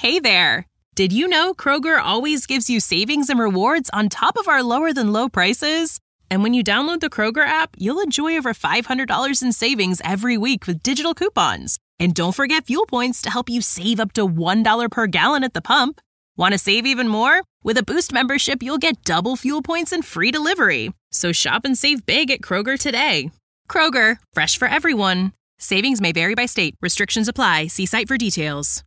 Hey there! Did you know Kroger always gives you savings and rewards on top of our lower-than-low prices? And when you download the Kroger app, you'll enjoy over $500 in savings every week with digital coupons. And don't forget fuel points to help you save up to $1 per gallon at the pump. Want to save even more? With a Boost membership, you'll get double fuel points and free delivery. So shop and save big at Kroger today. Kroger, fresh for everyone. Savings may vary by state. Restrictions apply. See site for details.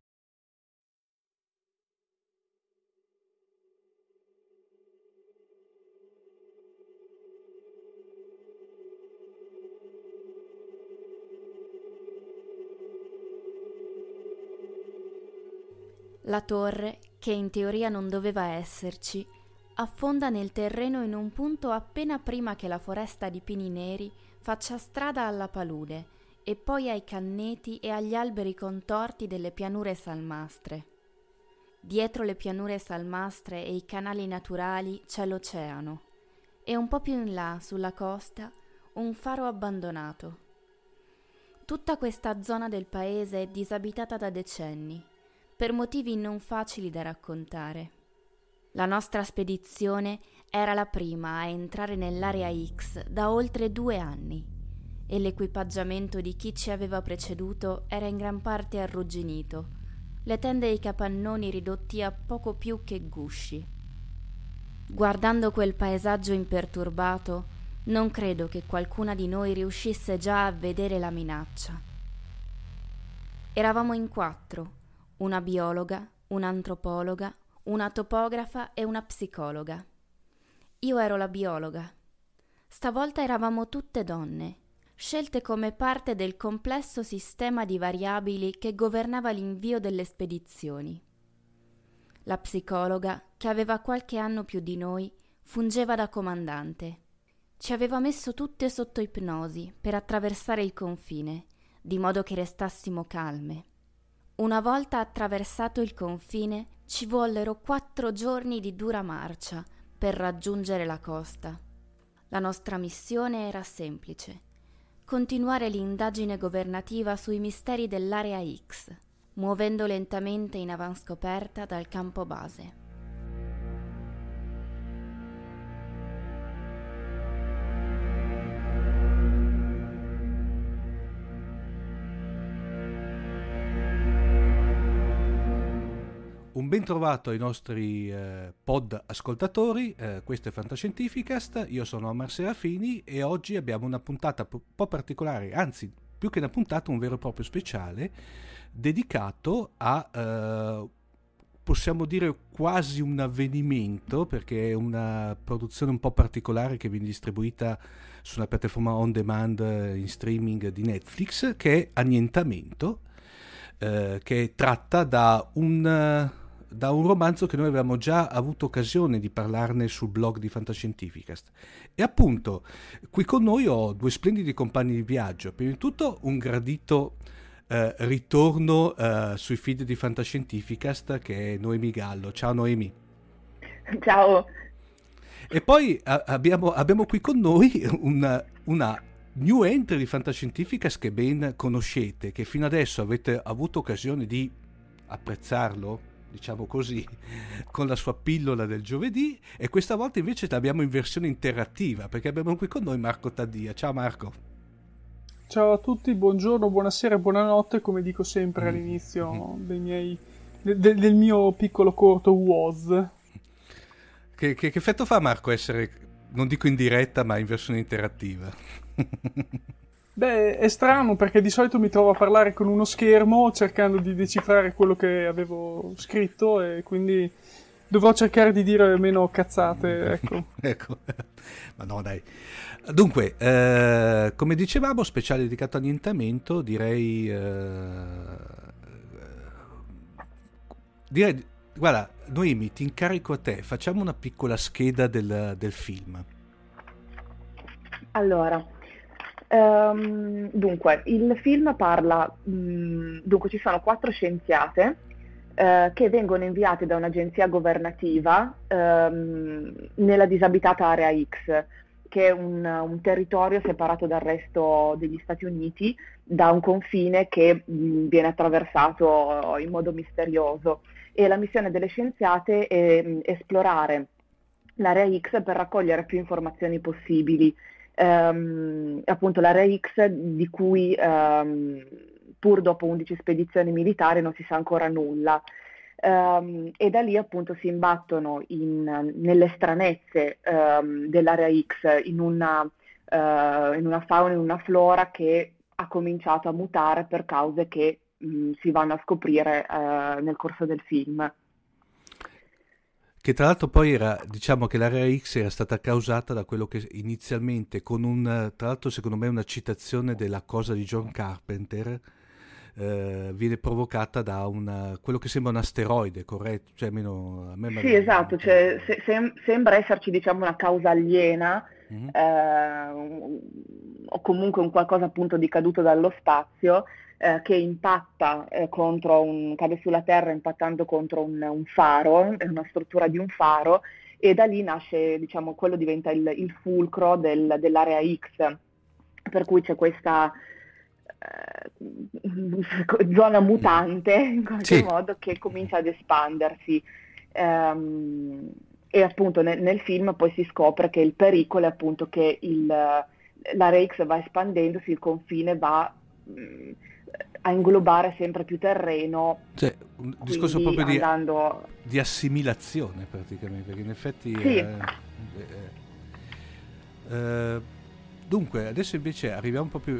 La torre, che in teoria non doveva esserci, affonda nel terreno in un punto appena prima che la foresta di pini neri faccia strada alla palude e poi ai canneti e agli alberi contorti delle pianure salmastre. Dietro le pianure salmastre e i canali naturali c'è l'oceano e un po' più in là, sulla costa, un faro abbandonato. Tutta questa zona del paese è disabitata da decenni, per motivi non facili da raccontare. La nostra spedizione era la prima a entrare nell'area X da oltre 2 anni e l'equipaggiamento di chi ci aveva preceduto era in gran parte arrugginito, le tende e i capannoni ridotti a poco più che gusci. Guardando quel paesaggio imperturbato, non credo che qualcuna di noi riuscisse già a vedere la minaccia. Eravamo in 4, una biologa, un'antropologa, una topografa e una psicologa. Io ero la biologa. Stavolta eravamo tutte donne, scelte come parte del complesso sistema di variabili che governava l'invio delle spedizioni. La psicologa, che aveva qualche anno più di noi, fungeva da comandante. Ci aveva messo tutte sotto ipnosi per attraversare il confine, di modo che restassimo calme. Una volta attraversato il confine, ci vollero 4 giorni di dura marcia per raggiungere la costa. La nostra missione era semplice: continuare l'indagine governativa sui misteri dell'area X, muovendo lentamente in avanscoperta dal campo base. Un ben trovato ai nostri pod ascoltatori, questo è Fantascientificast, io sono Omar Serafini e oggi abbiamo una puntata un po' particolare, anzi più che una puntata un vero e proprio speciale dedicato a, possiamo dire quasi un avvenimento, perché è una produzione un po' particolare che viene distribuita su una piattaforma on demand in streaming di Netflix, che è Annientamento, che è tratta da un romanzo che noi avevamo già avuto occasione di parlarne sul blog di Fantascientificast. E appunto, qui con noi ho 2 splendidi compagni di viaggio. Prima di tutto un gradito ritorno sui feed di Fantascientificast, che è Noemi Gallo. Ciao Noemi. Ciao. E poi abbiamo qui con noi una new entry di Fantascientificast che ben conoscete, che fino adesso avete avuto occasione di apprezzarlo, diciamo così, con la sua pillola del giovedì, e questa volta invece l'abbiamo in versione interattiva, perché abbiamo qui con noi Marco Taddia. Ciao Marco. Ciao a tutti, buongiorno, buonasera, buonanotte, come dico sempre all'inizio del mio piccolo corto WOS. Che effetto fa, Marco, essere, non dico in diretta, ma in versione interattiva? Beh, è strano perché di solito mi trovo a parlare con uno schermo cercando di decifrare quello che avevo scritto e quindi dovrò cercare di dire meno cazzate, ecco. Ecco, ma no dai. Dunque, come dicevamo, speciale dedicato all'annientamento, direi, guarda, Noemi, ti incarico a te, facciamo una piccola scheda del film. Allora, dunque, il film parla, dunque ci sono 4 scienziate che vengono inviate da un'agenzia governativa nella disabitata area X, che è un territorio separato dal resto degli Stati Uniti da un confine che viene attraversato in modo misterioso, e la missione delle scienziate è esplorare l'area X per raccogliere più informazioni possibili. Appunto l'area X di cui pur dopo 11 spedizioni militari non si sa ancora nulla. E da lì appunto si imbattono nelle stranezze dell'area X, in una fauna, in una flora che ha cominciato a mutare per cause che si vanno a scoprire nel corso del film. Che tra l'altro poi era, diciamo che l'area X era stata causata da quello che inizialmente, tra l'altro secondo me una citazione della Cosa di John Carpenter, viene provocata da quello che sembra un asteroide, corretto? Cioè, almeno a me Sì, esatto, cioè, sembra esserci, diciamo, una causa aliena, o comunque un qualcosa appunto di caduto dallo spazio, che impatta cade sulla Terra impattando contro un faro, una struttura di un faro, e da lì nasce, diciamo, quello diventa il fulcro dell'area X, per cui c'è questa zona mutante in qualche modo che comincia ad espandersi, e appunto nel film poi si scopre che il pericolo è appunto che l'area X va espandendosi, il confine va a inglobare sempre più terreno, cioè un discorso proprio di assimilazione praticamente, perché in effetti sì. Dunque adesso invece arriviamo proprio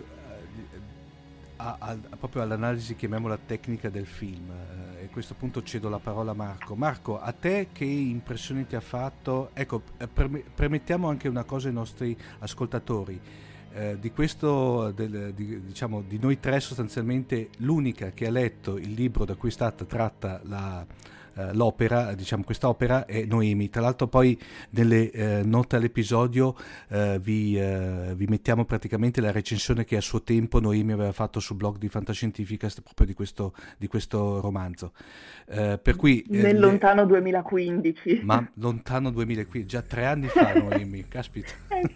proprio all'analisi, chiamiamola tecnica del film, e a questo punto cedo la parola a Marco. Marco, a te che impressioni ti ha fatto? Ecco, premettiamo anche una cosa ai nostri ascoltatori. Di questo, diciamo, di noi tre sostanzialmente l'unica che ha letto il libro da cui è stata tratta l'opera, diciamo questa opera, è Noemi. Tra l'altro poi nelle note all'episodio vi mettiamo praticamente la recensione che a suo tempo Noemi aveva fatto sul blog di Fantascientificast proprio di questo romanzo, per cui nel lontano 2015, ma lontano 2015, già 3 anni fa Noemi, caspita.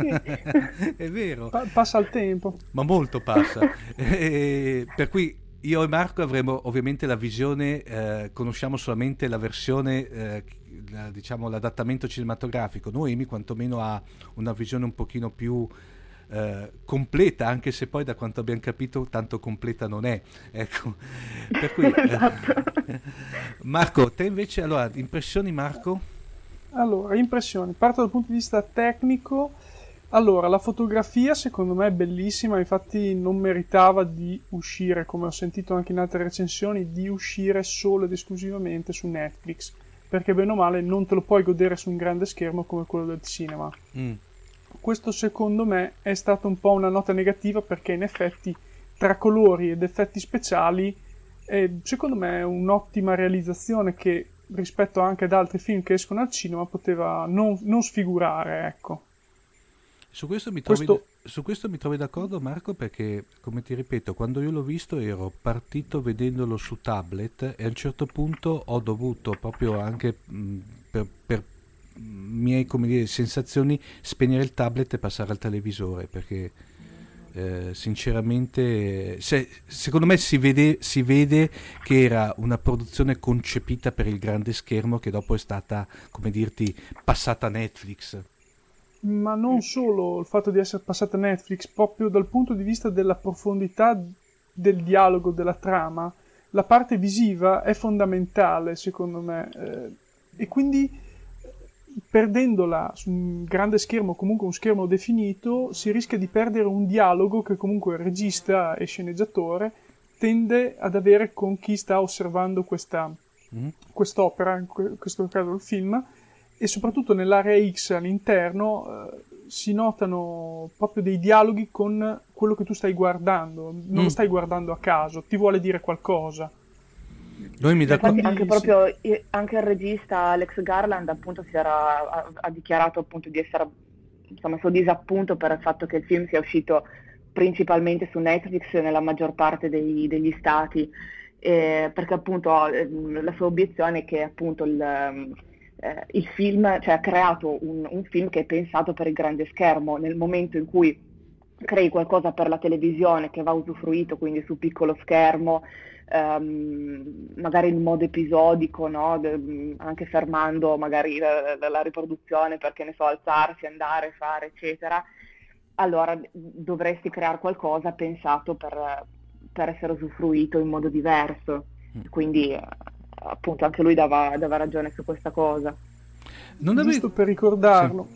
È vero, passa il tempo, ma molto passa. Per cui io e Marco avremo ovviamente la visione, conosciamo solamente la versione, diciamo l'adattamento cinematografico. Noemi quantomeno ha una visione un pochino più completa, anche se poi da quanto abbiamo capito tanto completa non è, ecco. Per cui esatto. Marco, te invece, allora, impressioni, Marco? Allora, impressioni, parto dal punto di vista tecnico. Allora, la fotografia secondo me è bellissima, infatti non meritava di uscire, come ho sentito anche in altre recensioni, di uscire solo ed esclusivamente su Netflix, perché bene o male non te lo puoi godere su un grande schermo come quello del cinema. Questo secondo me è stata un po' una nota negativa, perché in effetti tra colori ed effetti speciali secondo me è un'ottima realizzazione che rispetto anche ad altri film che escono al cinema poteva non sfigurare, ecco. Su questo mi trovi d'accordo, Marco, perché, come ti ripeto, quando io l'ho visto ero partito vedendolo su tablet e a un certo punto ho dovuto proprio anche per miei, come dire, sensazioni, spegnere il tablet e passare al televisore, perché sinceramente secondo me si vede che era una produzione concepita per il grande schermo, che dopo è stata, come dirti, passata a Netflix. Ma non solo il fatto di essere passata a Netflix, proprio dal punto di vista della profondità del dialogo, della trama, la parte visiva è fondamentale secondo me, e quindi perdendola su un grande schermo, comunque un schermo definito, si rischia di perdere un dialogo che comunque il regista e sceneggiatore tende ad avere con chi sta osservando quest'opera, in questo caso il film. E soprattutto nell'area X all'interno si notano proprio dei dialoghi con quello che tu stai guardando, non lo stai guardando a caso, ti vuole dire qualcosa. Infatti anche il regista Alex Garland appunto ha dichiarato appunto di essere, insomma, suo disappunto per il fatto che il film sia uscito principalmente su Netflix nella maggior parte degli stati, perché appunto la sua obiezione è che appunto il film, cioè ha creato un film che è pensato per il grande schermo. Nel momento in cui crei qualcosa per la televisione che va usufruito, quindi su piccolo schermo, magari in modo episodico, no? Anche fermando magari la riproduzione per, che ne so, alzarsi, andare, fare, eccetera, allora dovresti creare qualcosa pensato per essere usufruito in modo diverso. Quindi appunto anche lui dava ragione su questa cosa. Giusto per ricordarlo,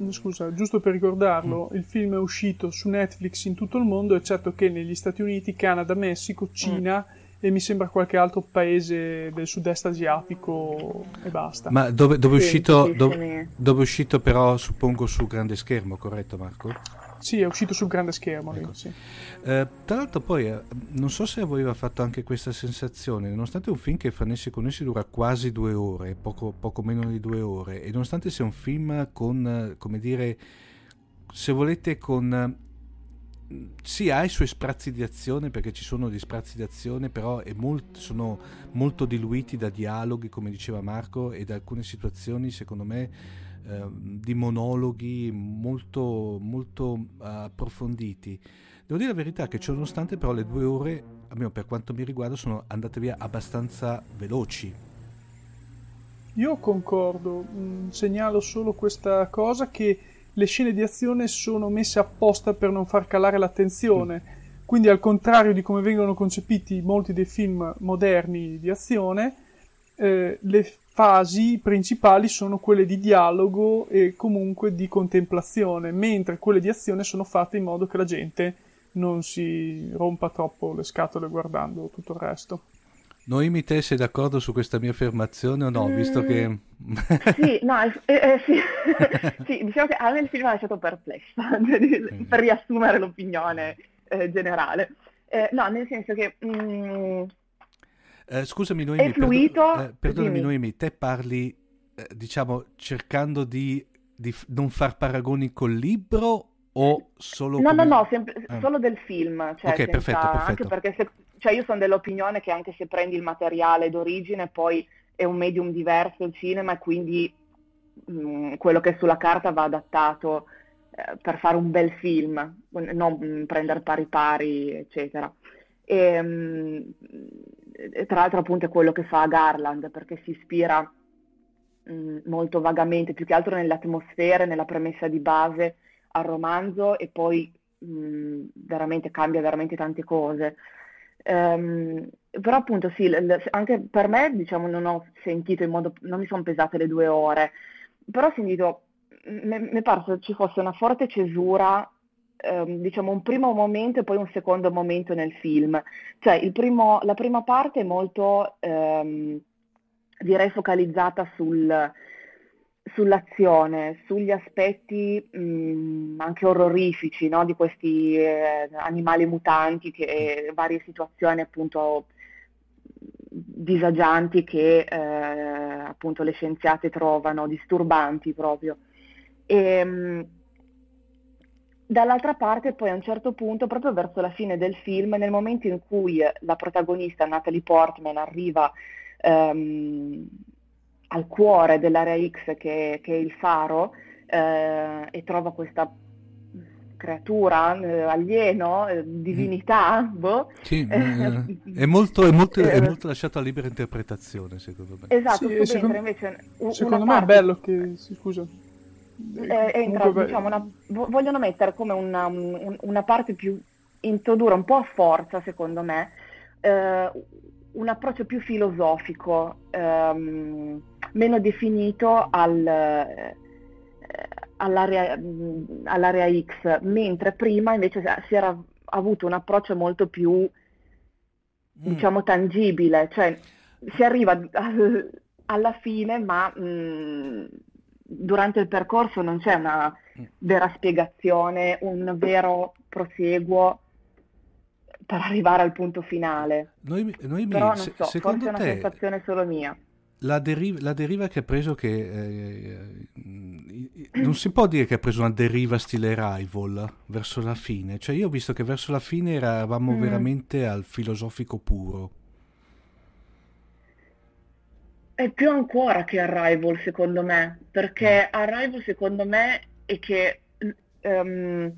il film è uscito su Netflix in tutto il mondo, eccetto che negli Stati Uniti, Canada, Messico, Cina e mi sembra qualche altro paese del sud-est asiatico e basta. Ma dove è uscito, dove è uscito però, suppongo, su grande schermo, corretto Marco? Sì, è uscito sul grande schermo. Ecco. Sì. Tra l'altro poi, non so se aveva fatto anche questa sensazione, nonostante un film che fra Nessi e Connessi dura quasi 2 ore, poco meno di 2 ore, e nonostante sia un film con, come dire, se volete con... Sì, ha i suoi sprazzi di azione, perché ci sono dei sprazzi di azione, però sono molto diluiti da dialoghi, come diceva Marco, e da alcune situazioni, secondo me, di monologhi molto approfonditi. Devo dire la verità che ciononostante però le 2 ore, almeno per quanto mi riguarda, sono andate via abbastanza veloci. Io concordo, segnalo solo questa cosa, che le scene di azione sono messe apposta per non far calare l'attenzione, quindi al contrario di come vengono concepiti molti dei film moderni di azione, le fasi principali sono quelle di dialogo e comunque di contemplazione, mentre quelle di azione sono fatte in modo che la gente non si rompa troppo le scatole guardando tutto il resto. Noemi, te sei d'accordo su questa mia affermazione o no? Visto che... Sì, no, sì. Sì, diciamo che a me il film mi ha lasciato perplessa, per riassumere l'opinione generale. No, nel senso che... scusami Noemi, è fluito, perdonami dimmi. Noemi, te parli, diciamo, cercando di non far paragoni col libro o solo No, come... no, solo del film, cioè Ok, perfetto. anche perché cioè io sono dell'opinione che anche se prendi il materiale d'origine poi è un medium diverso il cinema, e quindi quello che è sulla carta va adattato per fare un bel film, non prendere pari, eccetera. E tra l'altro appunto è quello che fa Garland, perché si ispira molto vagamente, più che altro nelle atmosfere, nella premessa di base al romanzo, e poi cambia veramente tante cose. Però appunto sì, anche per me, diciamo, non ho sentito non mi sono pesate le 2 ore, però ho sentito, mi è parso ci fosse una forte cesura, diciamo un primo momento e poi un secondo momento nel film. Cioè la prima parte è molto, direi, focalizzata sull'azione, sugli aspetti anche orrorifici, no? Di questi animali mutanti, varie situazioni appunto disagianti che appunto le scienziate trovano disturbanti proprio. E dall'altra parte poi a un certo punto, proprio verso la fine del film, nel momento in cui la protagonista Natalie Portman arriva al cuore dell'area X, che è il faro, e trova questa creatura, alieno, divinità, Sì, è molto lasciato a libera interpretazione, secondo me. Esatto, Sì, subentra invece secondo me parte, è bello che... Scusa. entra, diciamo, vogliono mettere come una parte più, introdurre un po' a forza, secondo me, un approccio più filosofico, meno definito all'area X, mentre prima invece si era avuto un approccio molto più, diciamo, tangibile, cioè si arriva alla fine, ma durante il percorso non c'è una vera spiegazione, un vero proseguo per arrivare al punto finale. Noemi, però non so, forse è secondo una te sensazione solo mia. la deriva che ha preso, che non si può dire che ha preso una deriva stile Arrival verso la fine, cioè io ho visto che verso la fine eravamo veramente al filosofico puro. È più ancora che Arrival, secondo me, perché Arrival, secondo me, è che ehm,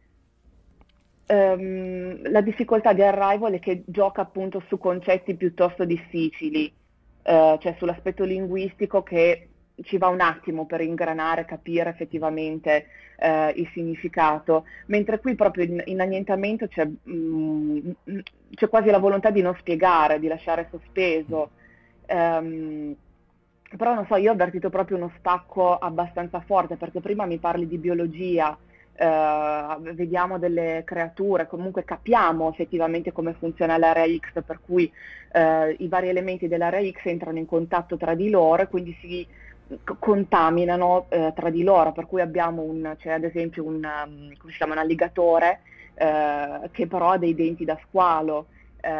la difficoltà di Arrival è che gioca appunto su concetti piuttosto difficili, cioè sull'aspetto linguistico che ci va un attimo per ingranare, capire effettivamente il significato, mentre qui proprio in Annientamento c'è quasi la volontà di non spiegare, di lasciare sospeso. Ehm, Però non so, io ho avvertito proprio uno stacco abbastanza forte, perché prima mi parli di biologia, vediamo delle creature, comunque capiamo effettivamente come funziona l'area X, per cui i vari elementi dell'area X entrano in contatto tra di loro e quindi si contaminano tra di loro, per cui c'è ad esempio come si chiama, un alligatore che però ha dei denti da squalo.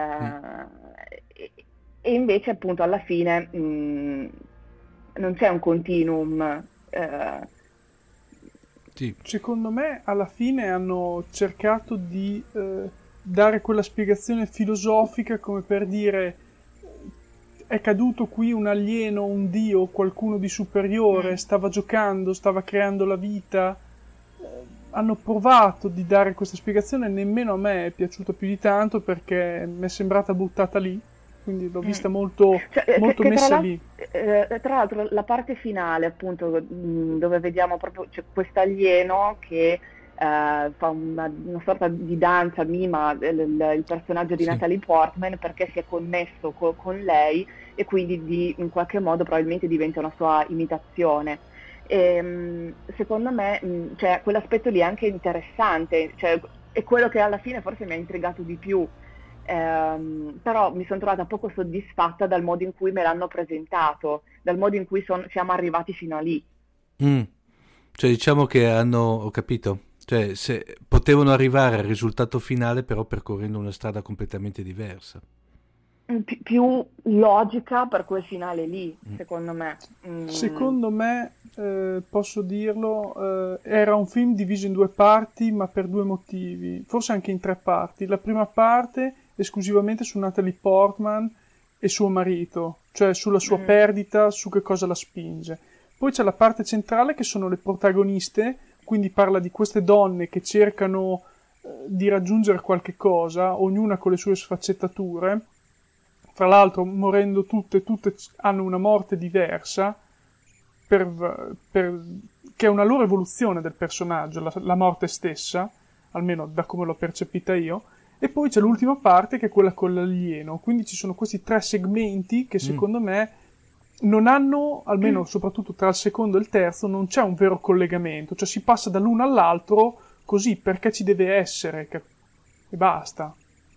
E invece appunto alla fine non c'è un continuum. Sì. Secondo me alla fine hanno cercato di dare quella spiegazione filosofica come per dire è caduto qui un alieno, un dio, qualcuno di superiore, stava giocando, stava creando la vita. Hanno provato di dare questa spiegazione, nemmeno a me è piaciuta più di tanto perché mi è sembrata buttata lì, quindi l'ho vista molto, molto che messa lì. tra l'altro la parte finale, appunto, dove vediamo proprio c'è quest'alieno che fa una sorta di danza, mima il personaggio di Sì. Natalie Portman perché si è connesso con lei e quindi in qualche modo probabilmente diventa una sua imitazione. E, secondo me cioè, quell'aspetto lì è anche interessante, cioè, è quello che alla fine forse mi ha intrigato di più. Però mi sono trovata poco soddisfatta dal modo in cui me l'hanno presentato, dal modo in cui siamo arrivati fino a lì. Cioè diciamo che ho capito, cioè se potevano arrivare al risultato finale però percorrendo una strada completamente diversa. Più logica per quel finale lì, secondo me. Secondo me, posso dirlo, era un film diviso in due parti, ma per due motivi, forse anche in tre parti. La prima parte esclusivamente su Natalie Portman e suo marito, cioè sulla sua perdita, su che cosa la spinge. Poi c'è la parte centrale che sono le protagoniste, quindi parla di queste donne che cercano di raggiungere qualche cosa, ognuna con le sue sfaccettature. Fra l'altro, morendo tutte hanno una morte diversa, che è una loro evoluzione del personaggio, la morte stessa, almeno da come l'ho percepita io. E poi c'è l'ultima parte che è quella con l'alieno. Quindi ci sono questi tre segmenti che secondo me non hanno, almeno soprattutto tra il secondo e il terzo, non c'è un vero collegamento. Cioè si passa dall'uno all'altro così perché ci deve essere e basta.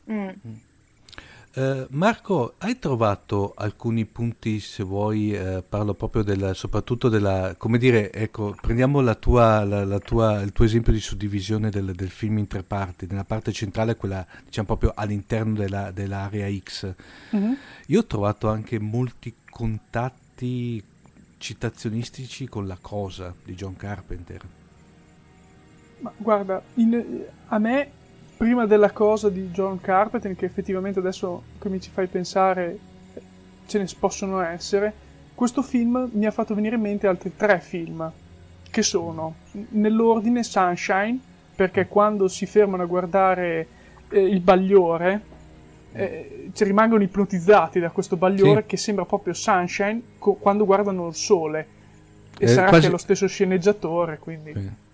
Marco, hai trovato alcuni punti, se vuoi, parlo proprio soprattutto della, come dire, ecco, prendiamo il tuo esempio di suddivisione del film in tre parti, nella parte centrale, quella diciamo proprio all'interno dell'area X. Io ho trovato anche molti contatti citazionistici con La Cosa di John Carpenter. Ma guarda, a me prima della Cosa di John Carpenter, che effettivamente adesso che mi ci fai pensare ce ne possono essere, questo film mi ha fatto venire in mente altri tre film, che sono, nell'ordine, Sunshine, perché quando si fermano a guardare il bagliore, ci rimangono ipnotizzati da questo bagliore che sembra proprio Sunshine quando guardano il sole, e sarà che è lo stesso sceneggiatore, quindi...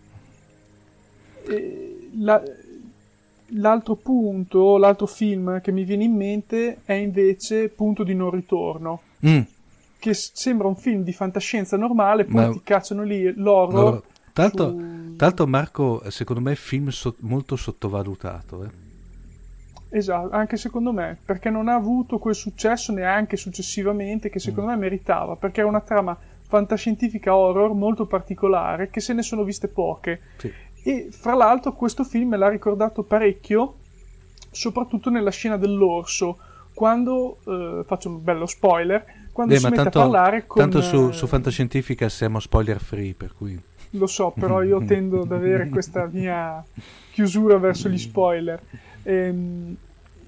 L'altro film che mi viene in mente è invece Punto di non ritorno, che sembra un film di fantascienza normale, poi ti cacciano lì l'horror. Tanto Marco, secondo me è film molto sottovalutato. Esatto, anche secondo me, perché non ha avuto quel successo neanche successivamente che secondo me meritava, perché era una trama fantascientifica horror molto particolare che se ne sono viste poche. Sì. E fra l'altro questo film me l'ha ricordato parecchio, soprattutto nella scena dell'orso, quando, faccio un bello spoiler, quando si mette a parlare con... Tanto su Fantascientifica siamo spoiler free, per cui... Lo so, però io tendo ad avere questa mia chiusura verso gli spoiler.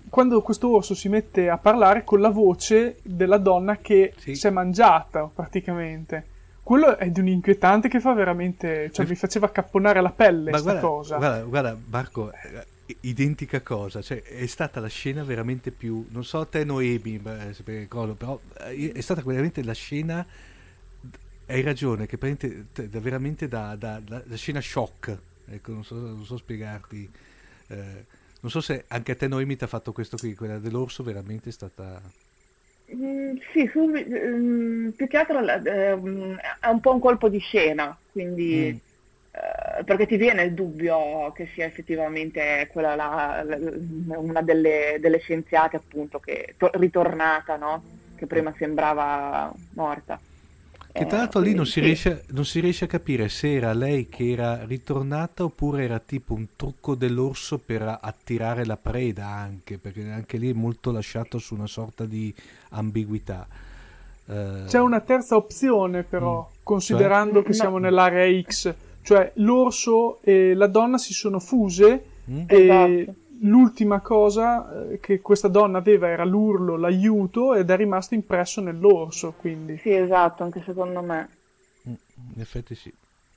quando questo orso si mette a parlare con la voce della donna che Sì. si è mangiata praticamente. Quello è di un inquietante che fa veramente, cioè mi faceva accapponare la pelle Ma sta cosa. guarda, Marco, identica cosa, cioè è stata la scena veramente più, non so te Noemi, se mi ricordo, però è stata veramente la scena, hai ragione, che veramente da scena shock, ecco, non so spiegarti, non so se anche a te Noemi ti ha fatto questo qui, quella dell'orso veramente è stata... Sì, più che altro è un po' un colpo di scena, quindi perché ti viene il dubbio che sia effettivamente quella una delle scienziate appunto che ritornata, no? Che prima sembrava morta. Che tra l'altro lì non si Sì. riesce a capire se era lei che era ritornata oppure era tipo un trucco dell'orso per attirare la preda anche, perché anche lì è molto lasciato su una sorta di ambiguità. C'è una terza opzione però, considerando che No. siamo nell'area X, cioè l'orso e la donna si sono fuse e Esatto. l'ultima cosa che questa donna aveva era l'urlo, l'aiuto ed è rimasto impresso nell'orso, quindi. Sì, esatto, anche secondo me. In effetti sì.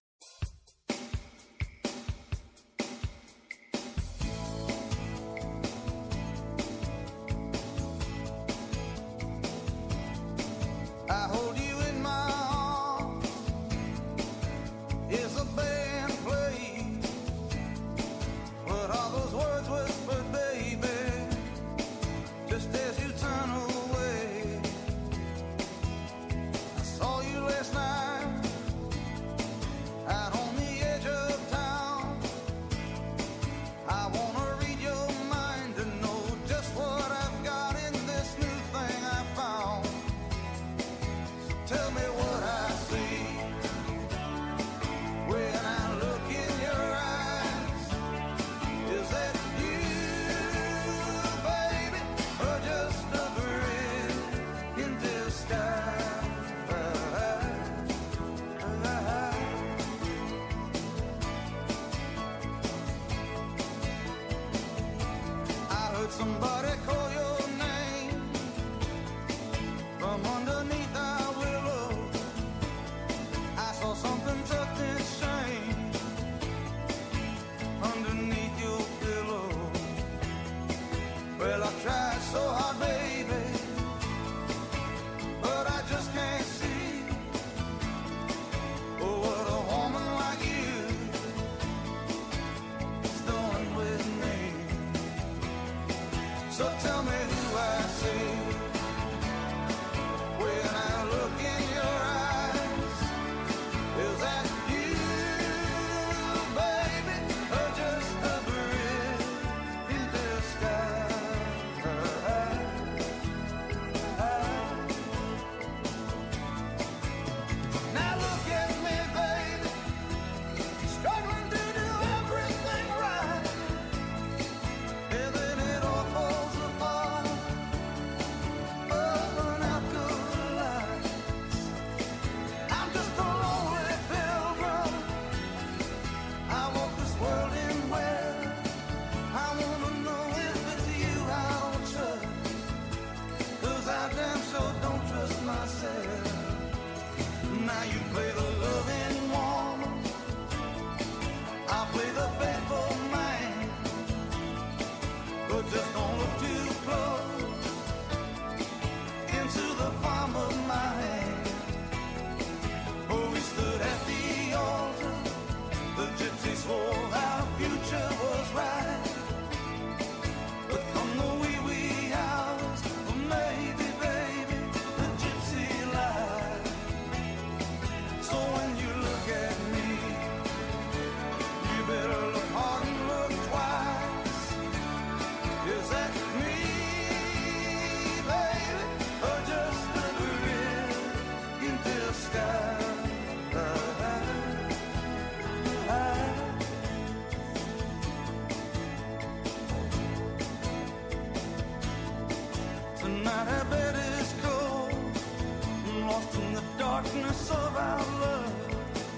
I hold you in my arms. Is a band played? What are those words whispered, baby? Just as you turn away. I saw you last night out on the edge of town. I wanna read your mind to know just what I've got in this new thing I found. Tell me what I see when I look in your eyes. Is that you, baby, or just a grin in disguise? I heard somebody call your name from underneath our willow. I saw something tucked in shame underneath your pillow. Well, I tried so hard, baby, but I just can't see. Oh, what a woman like you is doing with me. So tell me who I see when I look in your eyes. Is that you, baby, or just a breeze in disguise? Now look at me, baby, struggling to do everything right, and then it all falls apart. Burn out good lights. I'm just a lonely pilgrim. I walk this world in where I wanna know if it's you I'll trust. 'Cause I damn sure don't trust myself. Now you play the loving woman, I play the faithful man. But just don't look too close into the palm of my hand. Oh, we stood at the altar, the gypsy swore our future was right. But come the wee hours, or maybe, baby, the gypsy lied. So when you look at me, you better look hard and look twice. Is that me, baby, or just a grin in disguise? Tonight our bed is cold, lost in the darkness of our love.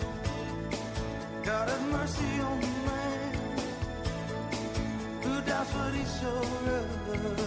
God have mercy on the man who doubts but he's so rough.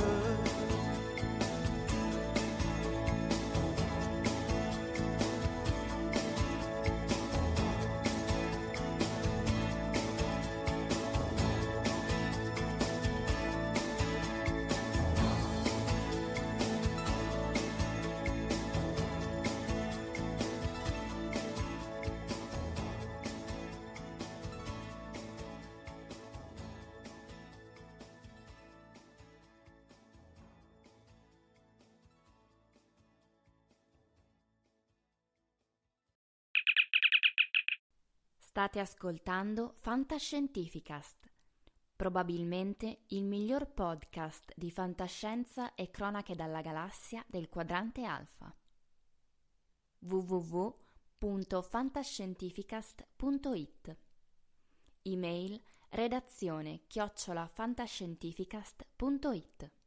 State ascoltando Fantascientificast, probabilmente il miglior podcast di fantascienza e cronache dalla galassia del quadrante alfa. www.fantascientificast.it. Email redazione@fantascientificast.it.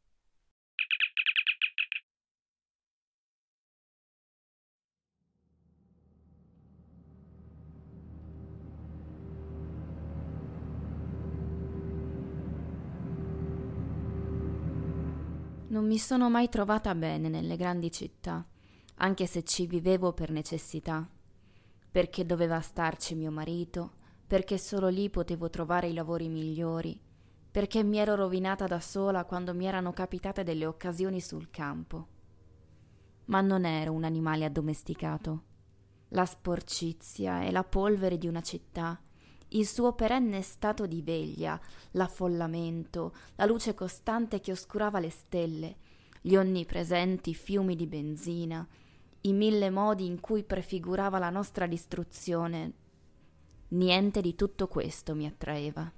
Non mi sono mai trovata bene nelle grandi città, anche se ci vivevo per necessità, perché doveva starci mio marito, perché solo lì potevo trovare i lavori migliori, perché mi ero rovinata da sola quando mi erano capitate delle occasioni sul campo. Ma non ero un animale addomesticato. La sporcizia e la polvere di una città, il suo perenne stato di veglia, l'affollamento, la luce costante che oscurava le stelle, gli onnipresenti fiumi di benzina, i 1000 modi in cui prefigurava la nostra distruzione. Niente di tutto questo mi attraeva.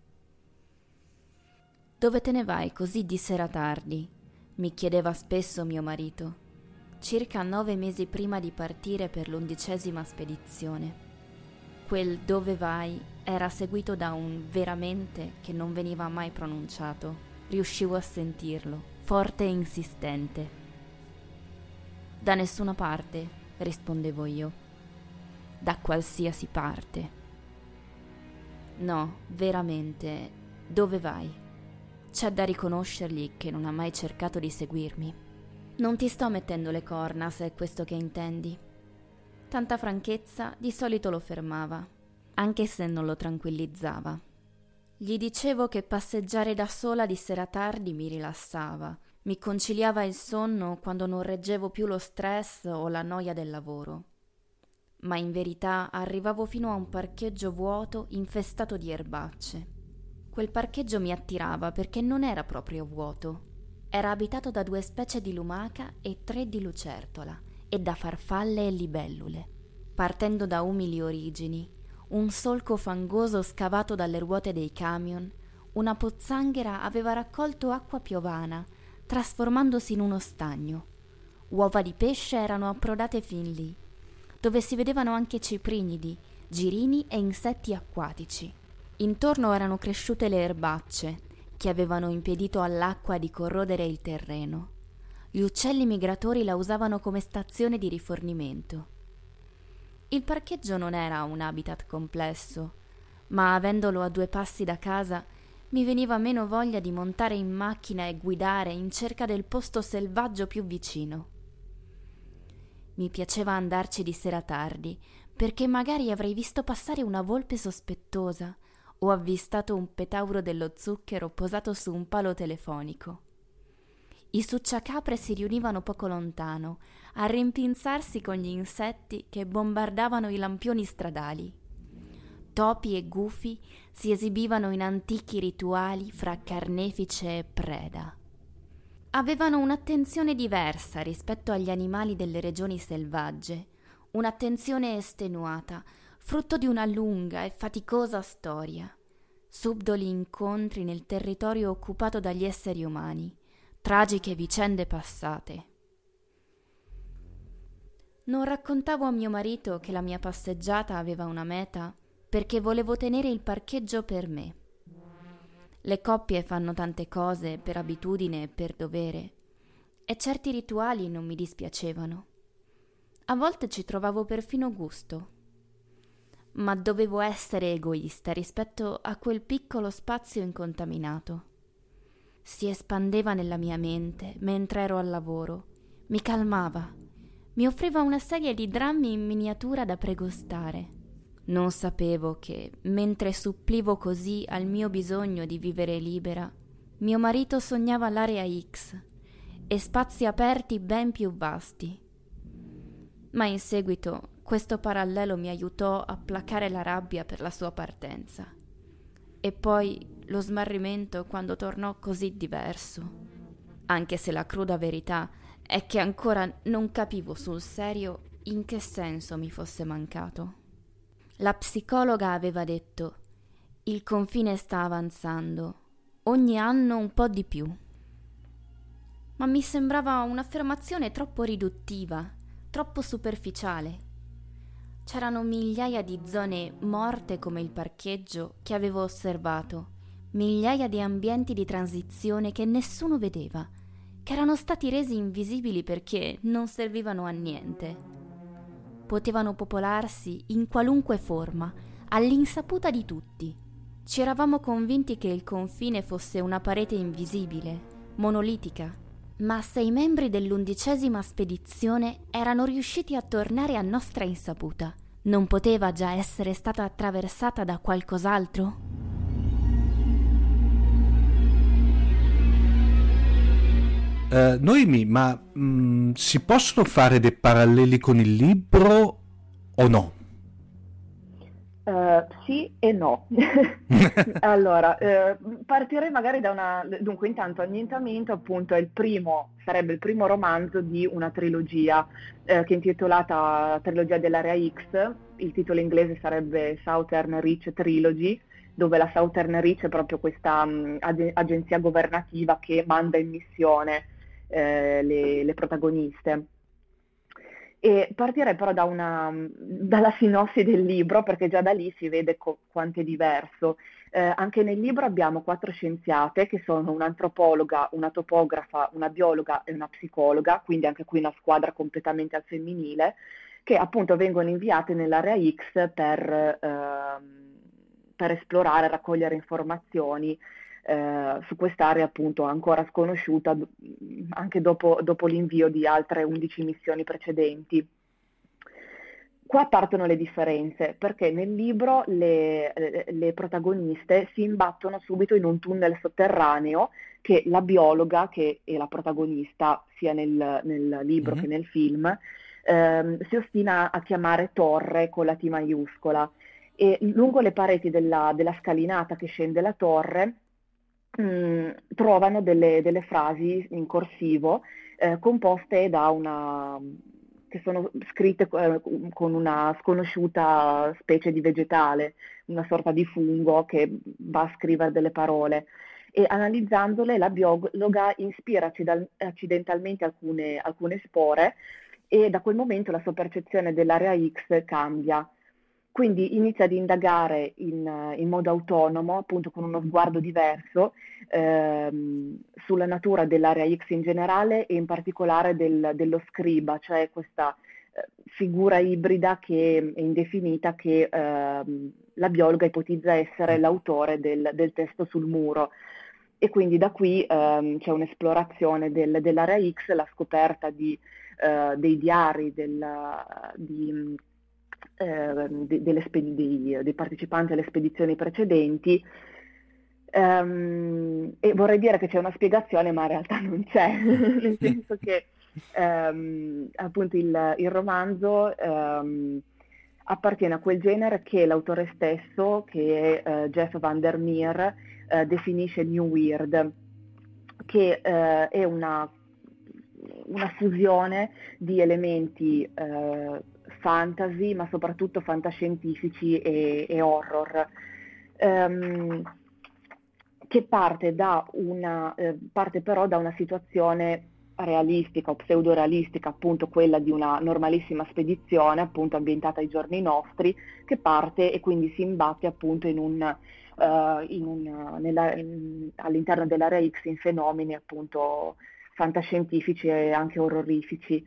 «Dove te ne vai così di sera tardi?» mi chiedeva spesso mio marito, circa 9 mesi prima di partire per l'11ª spedizione. Quel «dove vai» era seguito da un «veramente» che non veniva mai pronunciato. Riuscivo a sentirlo, forte e insistente. «Da nessuna parte», rispondevo io. «Da qualsiasi parte». «No, veramente, dove vai?» C'è da riconoscergli che non ha mai cercato di seguirmi. «Non ti sto mettendo le corna, se è questo che intendi». Tanta franchezza di solito lo fermava, anche se non lo tranquillizzava. Gli dicevo che passeggiare da sola di sera tardi mi rilassava, mi conciliava il sonno quando non reggevo più lo stress o la noia del lavoro. Ma in verità arrivavo fino a un parcheggio vuoto infestato di erbacce. Quel parcheggio mi attirava perché non era proprio vuoto. Era abitato da 2 specie di lumaca e 3 di lucertola, e da farfalle e libellule. Partendo da umili origini, un solco fangoso scavato dalle ruote dei camion, una pozzanghera aveva raccolto acqua piovana, trasformandosi in uno stagno. Uova di pesce erano approdate fin lì, dove si vedevano anche ciprinidi, girini e insetti acquatici. Intorno erano cresciute le erbacce, che avevano impedito all'acqua di corrodere il terreno. Gli uccelli migratori la usavano come stazione di rifornimento. Il parcheggio non era un habitat complesso, ma avendolo a 2 passi da casa mi veniva meno voglia di montare in macchina e guidare in cerca del posto selvaggio più vicino. Mi piaceva andarci di sera tardi, perché magari avrei visto passare una volpe sospettosa o avvistato un petauro dello zucchero posato su un palo telefonico. I succiacapre si riunivano poco lontano, a rimpinzarsi con gli insetti che bombardavano i lampioni stradali. Topi e gufi si esibivano in antichi rituali fra carnefice e preda. Avevano un'attenzione diversa rispetto agli animali delle regioni selvagge, un'attenzione estenuata, frutto di una lunga e faticosa storia, subdoli incontri nel territorio occupato dagli esseri umani, tragiche vicende passate. Non raccontavo a mio marito che la mia passeggiata aveva una meta perché volevo tenere il parcheggio per me. Le coppie fanno tante cose per abitudine e per dovere, e certi rituali non mi dispiacevano. A volte ci trovavo perfino gusto. Ma dovevo essere egoista rispetto a quel piccolo spazio incontaminato. si espandeva nella mia mente mentre ero al lavoro, mi calmava, mi offriva una serie di drammi in miniatura da pregustare. Non sapevo che, mentre supplivo così al mio bisogno di vivere libera, mio marito sognava l'area X e spazi aperti ben più vasti. Ma in seguito questo parallelo mi aiutò a placare la rabbia per la sua partenza. E poi lo smarrimento quando tornò così diverso. Anche se la cruda verità è che ancora non capivo sul serio in che senso mi fosse mancato. La psicologa aveva detto: il confine sta avanzando, ogni anno un po' di più. Ma mi sembrava un'affermazione troppo riduttiva, troppo superficiale. C'erano migliaia di zone morte come il parcheggio che avevo osservato, migliaia di ambienti di transizione che nessuno vedeva, che erano stati resi invisibili perché non servivano a niente. Potevano popolarsi in qualunque forma, all'insaputa di tutti. Ci eravamo convinti che il confine fosse una parete invisibile, monolitica, ma se i membri dell'11ª spedizione erano riusciti a tornare a nostra insaputa, non poteva già essere stata attraversata da qualcos'altro? Noemi, ma si possono fare dei paralleli con il libro o no? Sì e no. Allora, partirei magari dunque intanto Annientamento appunto sarebbe il primo romanzo di una trilogia che è intitolata Trilogia dell'Area X, il titolo inglese sarebbe Southern Reach Trilogy, dove la Southern Reach è proprio questa agenzia governativa che manda in missione le protagoniste. E partirei però dalla sinossi del libro, perché già da lì si vede quanto è diverso. Anche nel libro abbiamo 4 scienziate che sono un'antropologa, una topografa, una biologa e una psicologa, quindi anche qui una squadra completamente al femminile, che appunto vengono inviate nell'area X per esplorare, raccogliere informazioni su quest'area appunto ancora sconosciuta anche dopo l'invio di altre 11 missioni precedenti. Qua partono le differenze, perché nel libro le protagoniste si imbattono subito in un tunnel sotterraneo che la biologa, che è la protagonista sia nel libro che nel film, si ostina a chiamare torre con la T maiuscola, e lungo le pareti della scalinata che scende la torre trovano delle frasi in corsivo composte che sono scritte con una sconosciuta specie di vegetale, una sorta di fungo che va a scrivere delle parole. E analizzandole la biologa inspira accidentalmente alcune spore, e da quel momento la sua percezione dell'area X cambia. Quindi inizia ad indagare in modo autonomo, appunto con uno sguardo diverso, sulla natura dell'area X in generale e in particolare dello scriba, cioè questa figura ibrida che è indefinita che la biologa ipotizza essere l'autore del testo sul muro. E quindi da qui c'è un'esplorazione dell'area X, la scoperta dei diari dei partecipanti alle spedizioni precedenti, e vorrei dire che c'è una spiegazione, ma in realtà non c'è, nel senso che appunto il romanzo appartiene a quel genere che l'autore stesso, che è Jeff Vandermeer, definisce New Weird, che è una fusione di elementi fantasy, ma soprattutto fantascientifici e horror, che parte però da una situazione realistica o pseudo-realistica, appunto quella di una normalissima spedizione, appunto ambientata ai giorni nostri, che parte e quindi si imbatte appunto all'interno dell'area X in fenomeni appunto fantascientifici e anche orrorifici.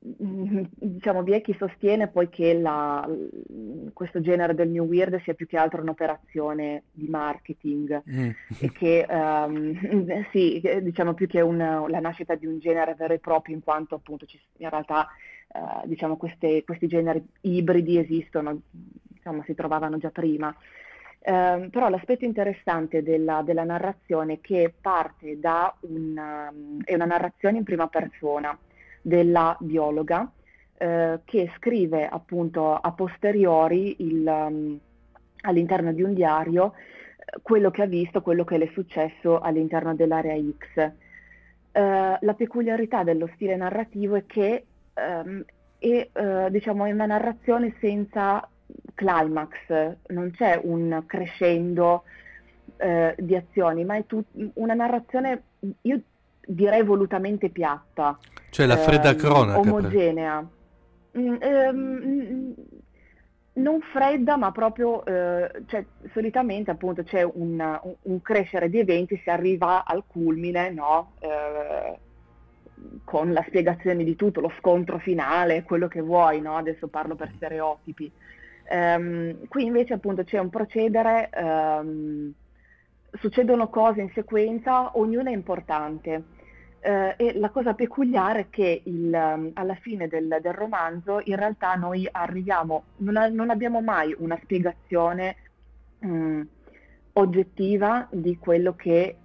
diciamo, vi è chi sostiene poi che questo genere del New Weird sia più che altro un'operazione di marketing e che sì, diciamo più che la nascita di un genere vero e proprio, in quanto appunto in realtà diciamo questi generi ibridi esistono, insomma si trovavano già prima. Però l'aspetto interessante della narrazione è che parte è una narrazione in prima persona della biologa che scrive appunto a posteriori all'interno di un diario quello che ha visto, quello che le è successo all'interno dell'area X. La peculiarità dello stile narrativo è che diciamo, è una narrazione senza climax, non c'è un crescendo di azioni, ma è una narrazione, io direi volutamente piatta, Cioè la fredda cronaca. omogenea. Non fredda, ma proprio, cioè, solitamente appunto c'è un crescere di eventi, si arriva al culmine, no? Con la spiegazione di tutto, lo scontro finale, quello che vuoi, no? Adesso parlo per stereotipi. Qui invece appunto c'è un procedere, succedono cose in sequenza, ognuna è importante. E la cosa peculiare è che alla fine del romanzo in realtà noi arriviamo, non abbiamo mai una spiegazione oggettiva di quello che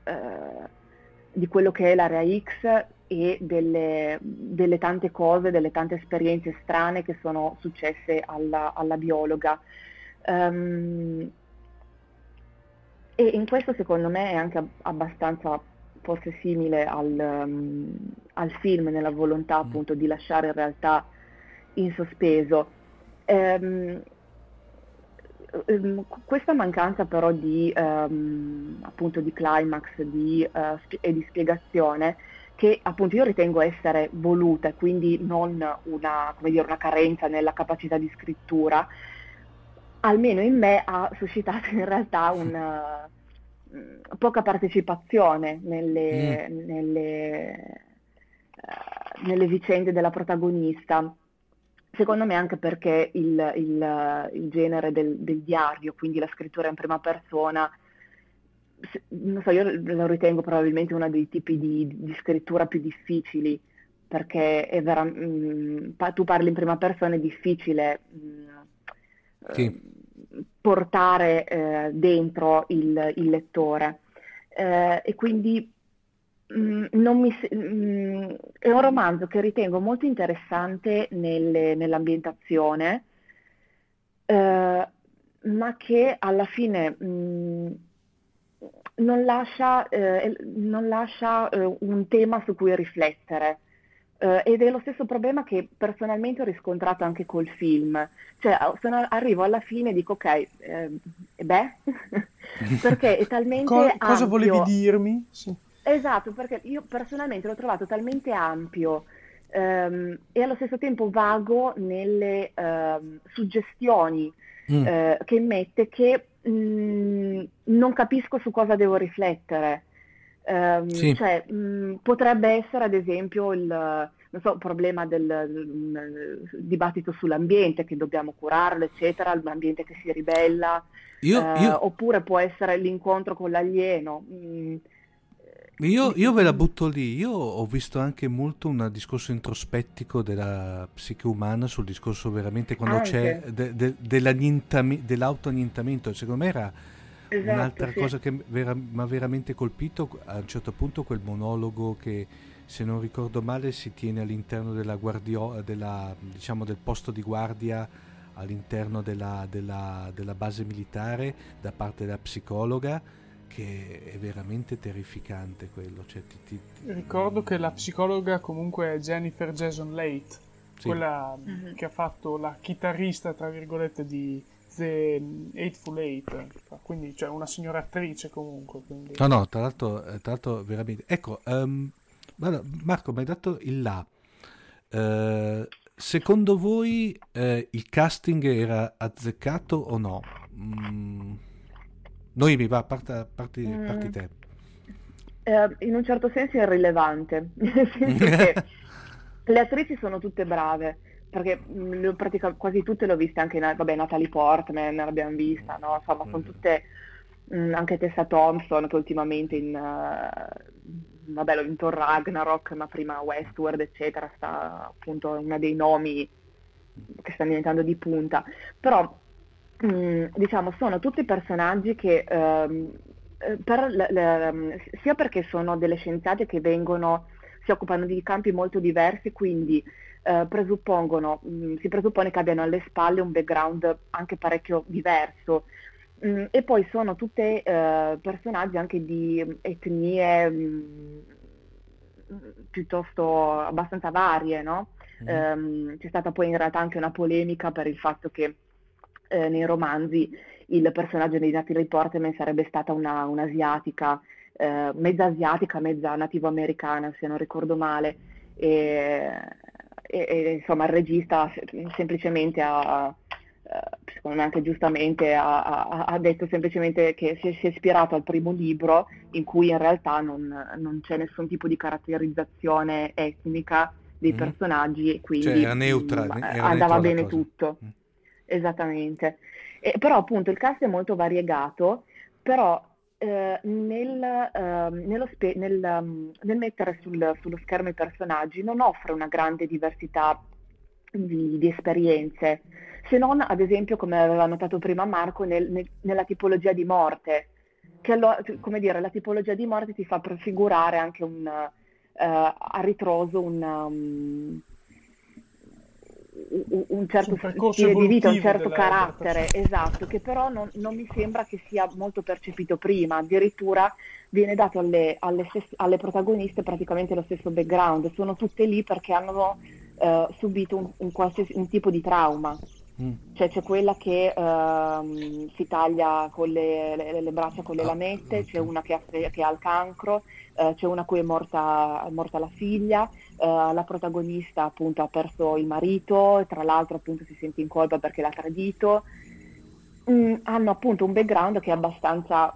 è l'area X e delle tante cose, delle tante esperienze strane che sono successe alla biologa. E in questo secondo me è anche abbastanza forse simile al film, nella volontà appunto di lasciare in realtà in sospeso. Questa mancanza però appunto di climax e di spiegazione, che appunto io ritengo essere voluta e quindi non come dire, una carenza nella capacità di scrittura, almeno in me ha suscitato in realtà poca partecipazione nelle vicende della protagonista. Secondo me anche perché il genere del diario, quindi la scrittura in prima persona, non so, io lo ritengo probabilmente uno dei tipi di scrittura più difficili, perché tu parli in prima persona, è difficile Sì. portare dentro il lettore. E quindi è un romanzo che ritengo molto interessante nell'ambientazione, ma che alla fine non lascia un tema su cui riflettere. Ed è lo stesso problema che personalmente ho riscontrato anche col film. Cioè, arrivo alla fine e dico, ok, perché è talmente Cosa ampio. volevi dirmi? Sì. Esatto, perché io personalmente l'ho trovato talmente ampio e allo stesso tempo vago nelle suggestioni che mette, che non capisco su cosa devo riflettere. Sì. Cioè, potrebbe essere ad esempio il problema del dibattito sull'ambiente, che dobbiamo curarlo, eccetera, l'ambiente che si ribella, oppure può essere l'incontro con l'alieno. Io ve la butto lì. Io ho visto anche molto un discorso introspettico della psiche umana, sul discorso veramente quando c'è dell'autoannientamento. Secondo me era un'altra cosa che mi ha veramente colpito a un certo punto, quel monologo che, se non ricordo male, si tiene all'interno del posto di guardia all'interno della base militare da parte della psicologa, che è veramente terrificante quello. Cioè, Ricordo che la psicologa comunque è Jennifer Jason Leigh, sì, quella che ha fatto la chitarrista tra virgolette di The Hateful Eight, quindi cioè una signora attrice comunque, quindi... no, tra l'altro veramente, ecco, guarda, Marco, mi hai dato il là. Secondo voi il casting era azzeccato o no? Noemi, va, parti te. In un certo senso è irrilevante, nel senso che Le attrici sono tutte brave, perché quasi tutte le ho viste anche, vabbè, Natalie Portman l'abbiamo vista, no? Insomma, sono tutte, anche Tessa Thompson, che ultimamente vabbè, l'ho vinto Ragnarok, ma prima Westworld, eccetera, sta appunto una dei nomi che stanno diventando di punta. Però, diciamo, sono tutti personaggi che, sia perché sono delle scienziate che si occupano di campi molto diversi, quindi si presuppone che abbiano alle spalle un background anche parecchio diverso. E poi sono tutte personaggi anche di etnie piuttosto abbastanza varie, no? C'è stata poi in realtà anche una polemica per il fatto che nei romanzi il personaggio di Natalie Portman sarebbe stata un'asiatica, mezza asiatica, mezza nativo-americana, se non ricordo male, insomma il regista semplicemente secondo me anche giustamente, ha detto semplicemente che si è ispirato al primo libro, in cui in realtà non c'è nessun tipo di caratterizzazione etnica dei personaggi, e Cioè quindi era neutra andava la bene cosa. tutto. Esattamente. Però appunto il cast è molto variegato, però nel mettere sullo schermo i personaggi non offre una grande diversità di esperienze, se non ad esempio, come aveva notato prima Marco, nella tipologia di morte, che come dire, la tipologia di morte ti fa prefigurare anche a ritroso un certo Un percorso stile di vita, un evolutivo certo della carattere, persona. esatto, che però non mi sembra che sia molto percepito prima, addirittura viene dato alle protagoniste praticamente lo stesso background, sono tutte lì perché hanno subito un tipo di trauma. Cioè c'è quella che si taglia con le braccia con le lamette, c'è una che ha il cancro, c'è una a cui è morta la figlia, la protagonista appunto ha perso il marito, e tra l'altro appunto si sente in colpa perché l'ha tradito. Hanno appunto un background che è abbastanza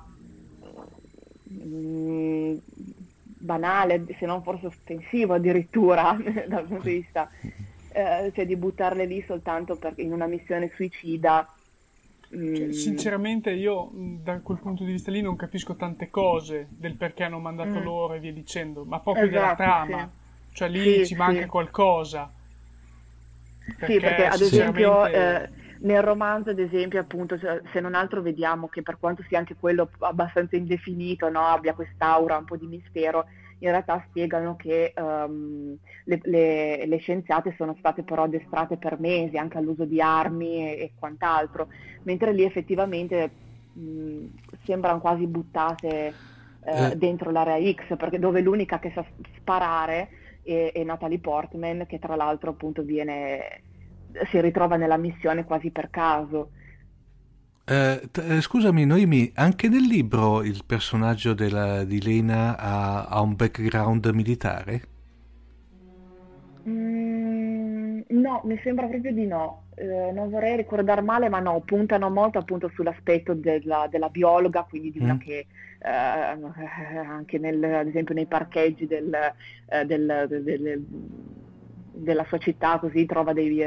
banale, se non forse offensivo addirittura dal punto di vista, cioè di buttarle lì soltanto in una missione suicida. Cioè, sinceramente io da quel punto di vista lì non capisco tante cose del perché hanno mandato loro e via dicendo, ma proprio della Esatto, trama. sì. Cioè lì Sì, ci manca sì. qualcosa. Sì, perché Perché ad esempio sinceramente nel romanzo, ad esempio, appunto, cioè, se non altro vediamo che per quanto sia anche quello abbastanza indefinito, no, abbia quest'aura un po' di mistero, in realtà spiegano che le scienziate sono state però addestrate per mesi anche all'uso di armi e quant'altro, mentre lì effettivamente mh, sembrano quasi buttate Eh, dentro l'area X, perché dove l'unica che sa sparare è Natalie Portman, che tra l'altro appunto si ritrova nella missione quasi per caso. Scusami, Noemi, anche nel libro il personaggio di Lena ha un background militare? No, mi sembra proprio di no. Non vorrei ricordare male, ma no, puntano molto appunto sull'aspetto della biologa, quindi di una Mm? che anche ad esempio nei parcheggi della sua città così trova dei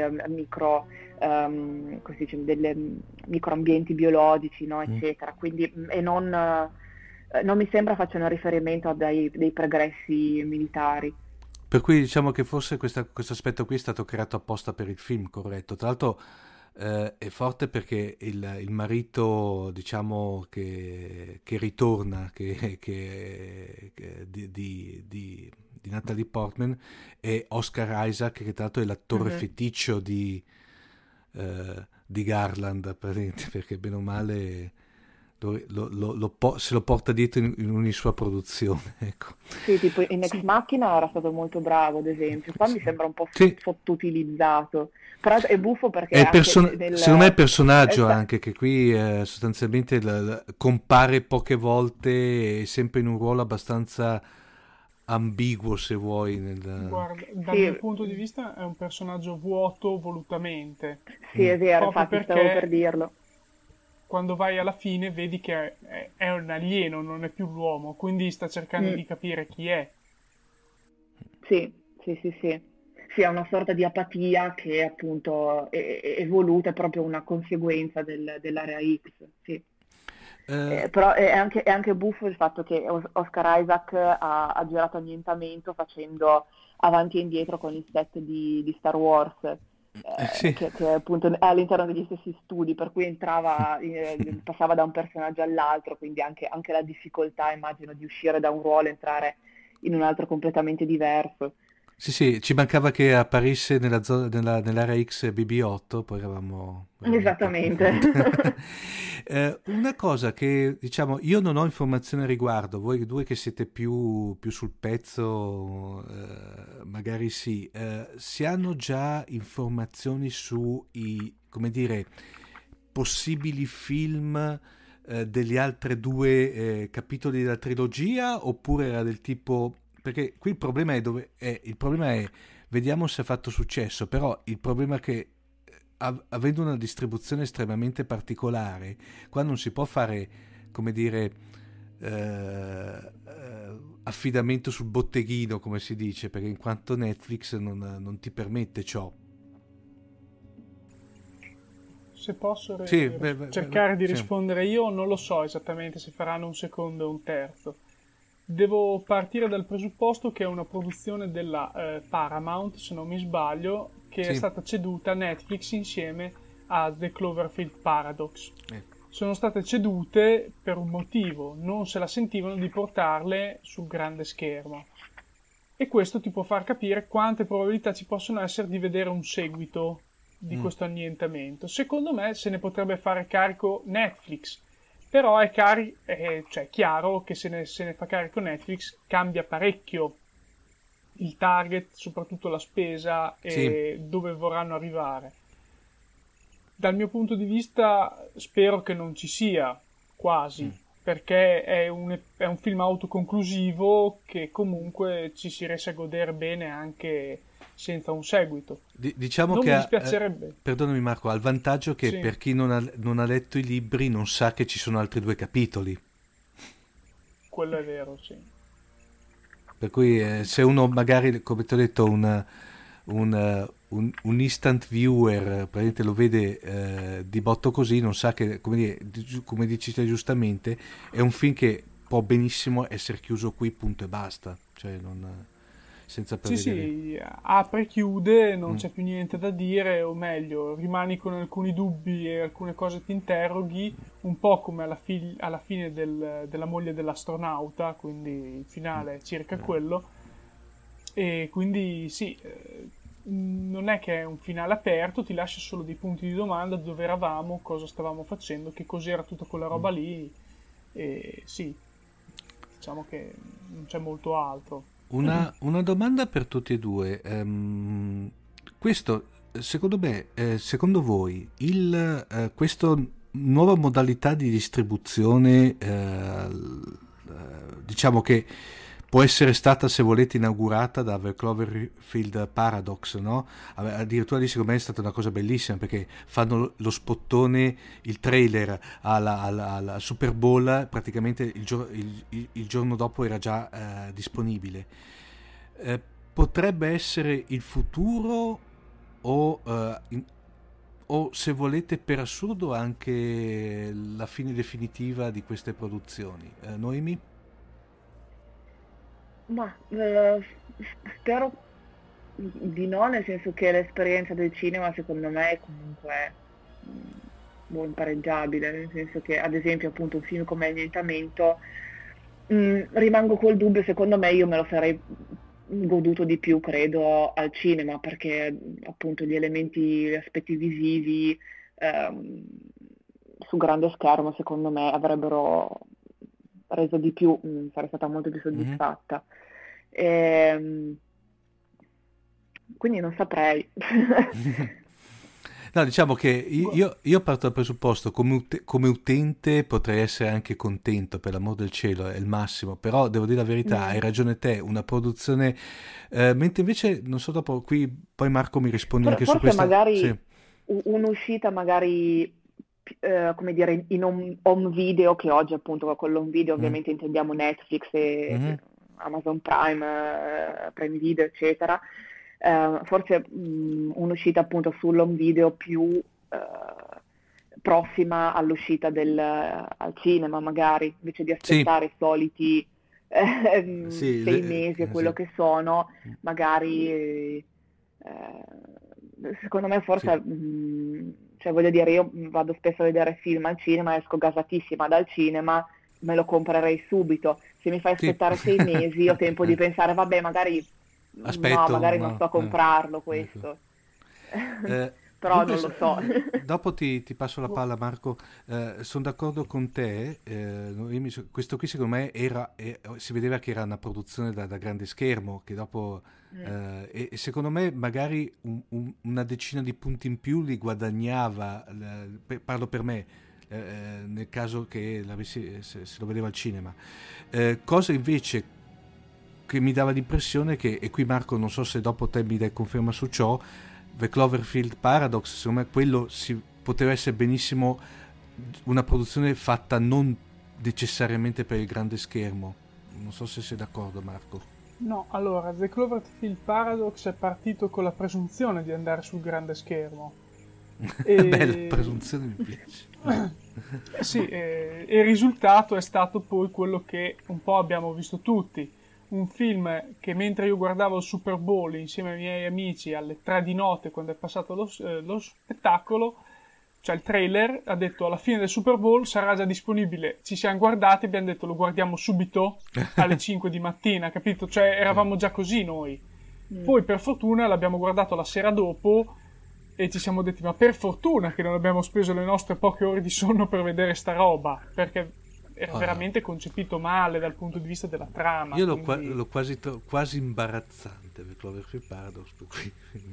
così dice, delle microambienti biologici, no, eccetera. Quindi, e non mi sembra facciano riferimento a dei pregressi militari. Per cui diciamo che forse questo aspetto qui è stato creato apposta per il film, corretto. Tra l'altro è forte perché il marito, diciamo, che ritorna di Natalie Portman è Oscar Isaac, che tra l'altro è l'attore Mhm. feticcio di Garland, praticamente, perché bene o male se lo porta dietro in ogni sua produzione. Ecco. Sì, tipo in Ex sì, Machina era stato molto bravo, ad esempio. Qua mi sembra un po' Sì, sottoutilizzato. Però è buffo perché è anche secondo me è il eh, personaggio sa- anche che qui sostanzialmente compare poche volte e sempre in un ruolo abbastanza ambiguo, se vuoi. guarda, dal sì, mio punto di vista è un personaggio vuoto volutamente, sì, è vero, proprio infatti stavo per perché dirlo. quando vai alla fine vedi che è un alieno, non è più l'uomo, quindi sta cercando Mm. di capire chi è. Sì, sì, sì, sì. sì, è una sorta di apatia che appunto è voluta, è proprio una conseguenza dell'area X, sì. Eh, Però è anche buffo il fatto che Oscar Isaac ha girato annientamento facendo avanti e indietro con il set di Star Wars, sì. che appunto è all'interno degli stessi studi, per cui passava da un personaggio all'altro, quindi anche la difficoltà, immagino, di uscire da un ruolo e entrare in un altro completamente diverso. Sì, sì, ci mancava che apparisse nell'area X BB-8, poi eravamo veramente... Esattamente. Una cosa che, diciamo, io non ho informazioni al riguardo, voi due che siete più sul pezzo, magari sì, si hanno già informazioni come dire, possibili film degli altri due capitoli della trilogia, oppure era del tipo... Perché qui il problema è vediamo se ha fatto successo, però il problema è che avendo una distribuzione estremamente particolare, qua non si può fare, come dire, affidamento sul botteghino, come si dice, perché in quanto Netflix non ti permette ciò. Se posso Sì, cercare di sì. rispondere io, non lo so esattamente se faranno un secondo o un terzo. Devo partire dal presupposto che è una produzione della Paramount, se non mi sbaglio, che Sì. è stata ceduta a Netflix insieme a The Cloverfield Paradox. Sono state cedute per un motivo, non se la sentivano di portarle sul grande schermo. E questo ti può far capire quante probabilità ci possono essere di vedere un seguito di questo annientamento. Secondo me se ne potrebbe fare carico Netflix, però cioè, chiaro che se ne fa carico Netflix cambia parecchio il target, soprattutto la spesa e dove vorranno arrivare. Dal mio punto di vista spero che non ci sia, quasi, perché è un film autoconclusivo che comunque ci si riesce a godere bene anche senza un seguito. Diciamo Non che mi dispiacerebbe. perdonami Marco, ha il vantaggio che Sì. per chi non ha letto i libri non sa che ci sono altri due capitoli. Quello è vero, sì. Per cui se uno magari, come ti ho detto, un instant viewer praticamente lo vede di botto così, non sa che, come dici te giustamente, è un film che può benissimo essere chiuso qui, punto e basta. Cioè senza Sì, prevedere... sì, apre e chiude, non c'è più niente da dire, o meglio, rimani con alcuni dubbi e alcune cose ti interroghi, un po' come alla fine della moglie dell'astronauta, quindi il finale è circa quello, e quindi sì, non è che è un finale aperto, ti lascia solo dei punti di domanda, dove eravamo, cosa stavamo facendo, che cos'era tutta quella roba lì, e sì, diciamo che non c'è molto altro. Una domanda per tutti e due. Questo, secondo me, secondo voi, questa nuova modalità di distribuzione, diciamo che può essere stata, se volete, inaugurata da The Cloverfield Paradox, no? Addirittura lì secondo me è stata una cosa bellissima, perché fanno lo spottone, il trailer alla Super Bowl, praticamente il giorno dopo era già disponibile. Potrebbe essere il futuro o se volete per assurdo anche la fine definitiva di queste produzioni. Noemi? Ma spero di no, nel senso che l'esperienza del cinema secondo me è comunque impareggiabile, nel senso che ad esempio appunto un film come Annientamento, rimango col dubbio, secondo me io me lo sarei goduto di più, credo, al cinema, perché appunto gli aspetti visivi ehm, su grande schermo secondo me avrebbero reso di più, sarei stata molto più soddisfatta. Quindi non saprei. No, diciamo che io parto dal presupposto, come utente potrei essere anche contento, per l'amor del cielo, è il massimo, però devo dire la verità, hai ragione te, una produzione, mentre invece, non so, dopo qui, poi Marco mi risponde anche su Forse questa... magari Sì. un'uscita magari come dire in home video, che oggi appunto con l'home video ovviamente intendiamo Netflix e Amazon Prime, Prime Video eccetera, forse un'uscita appunto sull'home video più prossima all'uscita al cinema, magari, invece di aspettare i soliti Sì, 6 mesi o quello sì. che sono, magari secondo me forse, cioè voglio dire, io vado spesso a vedere film al cinema, esco gasatissima dal cinema, me lo comprerei subito. Se mi fai Sì. aspettare 6 mesi, ho tempo di pensare, vabbè, magari no, Aspetto, magari non sto a comprarlo ecco. questo. Dunque, Però non lo so. dopo ti passo la palla, Marco. Sono d'accordo con te. Questo qui secondo me si vedeva che era una produzione da grande schermo, che dopo e secondo me magari una decina di punti in più li guadagnava, parlo per me, nel caso che se lo vedeva al cinema. Cosa invece che mi dava l'impressione che, e qui Marco non so se dopo te mi dai conferma su ciò, The Cloverfield Paradox, secondo me quello poteva essere benissimo una produzione fatta non necessariamente per il grande schermo. Non so se sei d'accordo, Marco. No, allora, The Cloverfield Paradox è partito con la presunzione di andare sul grande schermo. Bella presunzione, mi piace. Sì, e il risultato è stato poi quello che un po' abbiamo visto tutti. Un film che mentre io guardavo il Super Bowl insieme ai miei amici alle 3 di notte, quando è passato lo spettacolo, cioè il trailer, ha detto alla fine del Super Bowl sarà già disponibile. Ci siamo guardati e abbiamo detto lo guardiamo subito alle 5 di mattina, capito? Cioè eravamo già così noi. Poi per fortuna l'abbiamo guardato la sera dopo e ci siamo detti ma per fortuna che non abbiamo speso le nostre poche ore di sonno per vedere sta roba, perché era veramente concepito male dal punto di vista della trama. Io quindi... l'ho quasi imbarazzante per Cloverfield Paradox, per cui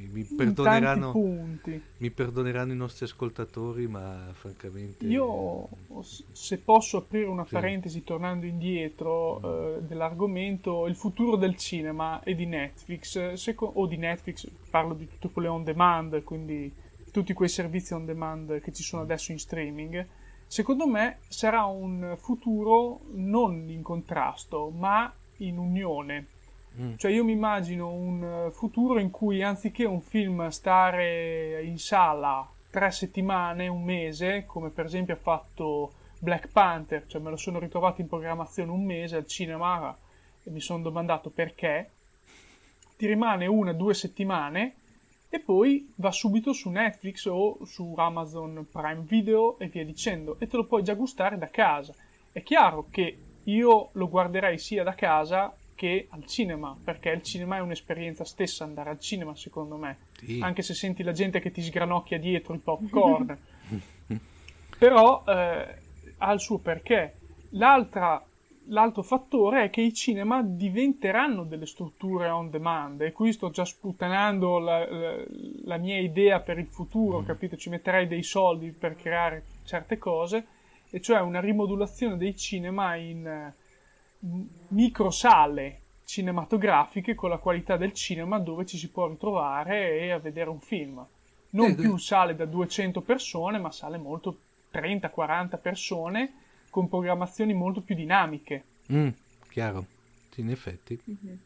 mi perdoneranno i nostri ascoltatori, ma francamente io, se posso aprire una Sì. parentesi tornando indietro dell'argomento, il futuro del cinema e di Netflix, o di Netflix, parlo di tutte quelle on demand, quindi tutti quei servizi on demand che ci sono adesso in streaming. Secondo me sarà un futuro non in contrasto, ma in unione. Cioè io mi immagino un futuro in cui anziché un film stare in sala 3 settimane, un mese, come per esempio ha fatto Black Panther, cioè me lo sono ritrovato in programmazione un mese al cinema e mi sono domandato perché, ti rimane 1-2 settimane e poi va subito su Netflix o su Amazon Prime Video e via dicendo, e te lo puoi già gustare da casa. È chiaro che io lo guarderei sia da casa che al cinema, perché il cinema è un'esperienza stessa, andare al cinema secondo me, Sì. anche se senti la gente che ti sgranocchia dietro il popcorn. Però ha il suo perché. L'altro fattore è che i cinema diventeranno delle strutture on demand, e qui sto già sputtanando la mia idea per il futuro, capito? Ci metterei dei soldi per creare certe cose, e cioè una rimodulazione dei cinema in microsale cinematografiche con la qualità del cinema, dove ci si può ritrovare e a vedere un film. Non più sale da 200 persone, ma sale molto 30-40 persone, con programmazioni molto più dinamiche. Chiaro, sì, in effetti.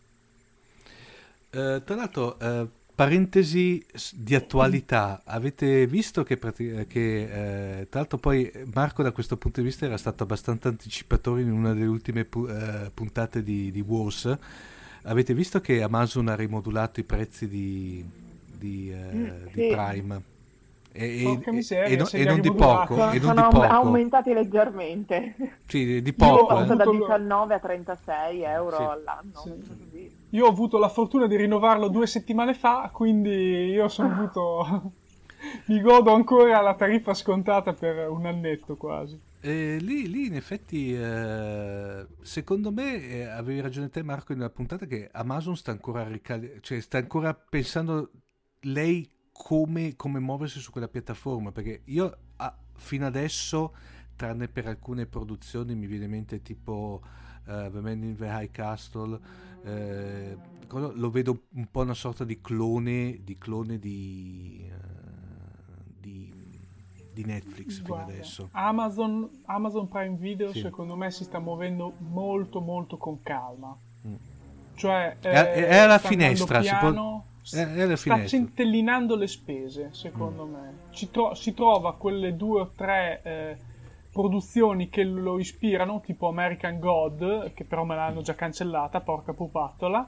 Tra l'altro, parentesi di attualità, avete visto che tra l'altro poi Marco da questo punto di vista era stato abbastanza anticipatore in una delle ultime puntate di Wars. Avete visto che Amazon ha rimodulato i prezzi di sì. Prime? Porca miseria, se e li ha non di rimodulati. poco, Sono aumentati leggermente. Sì, di Io poco. ho Passa da avuto 19 a 36 euro Sì. all'anno. Sì. Così. Io ho avuto la fortuna di rinnovarlo 2 settimane fa, quindi io sono avuto... mi godo ancora la tariffa scontata per un annetto quasi. Lì in effetti secondo me avevi ragione te Marco in una puntata che Amazon sta ancora cioè sta ancora pensando lei come muoversi su quella piattaforma, perché io fino adesso, tranne per alcune produzioni, mi viene in mente tipo The Man in the High Castle, lo vedo un po' una sorta di clone di Netflix fino Guarda, adesso. Amazon Prime Video Sì. secondo me si sta muovendo molto molto con calma. Cioè È alla sta finestra, andando piano, È alla sta finestra. centellinando le spese, secondo me. Si trova quelle 2 o 3 produzioni che lo ispirano, tipo American God, che però me l'hanno già cancellata, porca pupattola,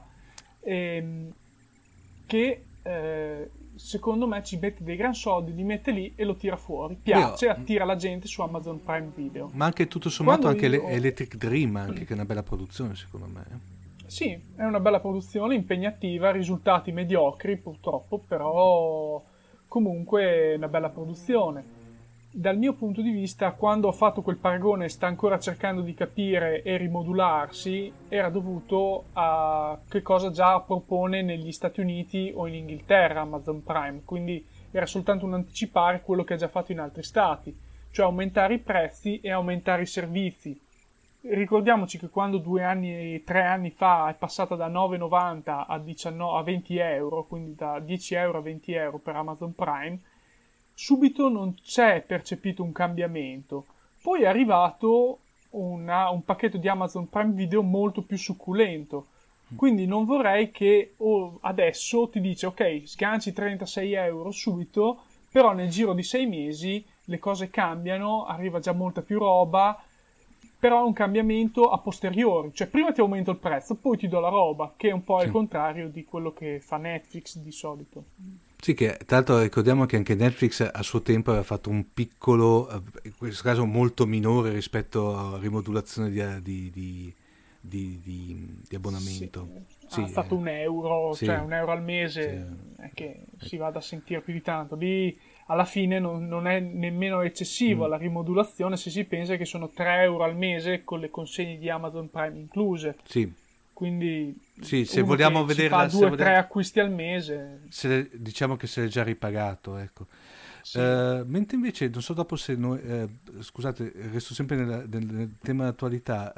che secondo me ci mette dei gran soldi, li mette lì e lo tira fuori. Piace, attira la gente su Amazon Prime Video. Ma anche tutto sommato Quando anche io- Electric Dream, anche che è una bella produzione secondo me. Sì, è una bella produzione, impegnativa, risultati mediocri purtroppo, però comunque è una bella produzione. Dal mio punto di vista, quando ho fatto quel paragone, sta ancora cercando di capire e rimodularsi, era dovuto a che cosa già propone negli Stati Uniti o in Inghilterra Amazon Prime, quindi era soltanto un anticipare quello che ha già fatto in altri stati, cioè aumentare i prezzi e aumentare i servizi. Ricordiamoci che quando 3 anni fa è passata da 9,90 a 20 euro, quindi da 10 euro a 20 euro per Amazon Prime, subito non c'è percepito un cambiamento. Poi è arrivato un pacchetto di Amazon Prime Video molto più succulento. Quindi non vorrei che adesso ti dice ok, sganci 36 euro subito, però nel giro di 6 mesi le cose cambiano, arriva già molta più roba, però è un cambiamento a posteriori, cioè prima ti aumento il prezzo, poi ti do la roba, che è un po' il contrario di quello che fa Netflix di solito. Sì, che tra l'altro ricordiamo che anche Netflix a suo tempo aveva fatto un piccolo, in questo caso molto minore rispetto a rimodulazione di abbonamento. Sì, ha fatto €1, sì, cioè €1 al mese, è che si vada a sentire più di tanto. Lì alla fine non è nemmeno eccessiva la rimodulazione se si pensa che sono €3 al mese con le consegne di Amazon Prime incluse. Sì. Quindi Sì, se uno vogliamo che vederla, si fa 2 o 3 acquisti al mese, diciamo che se l'è già ripagato, ecco. sì. Mentre invece, non so dopo se noi, scusate, resto sempre nel tema dell'attualità,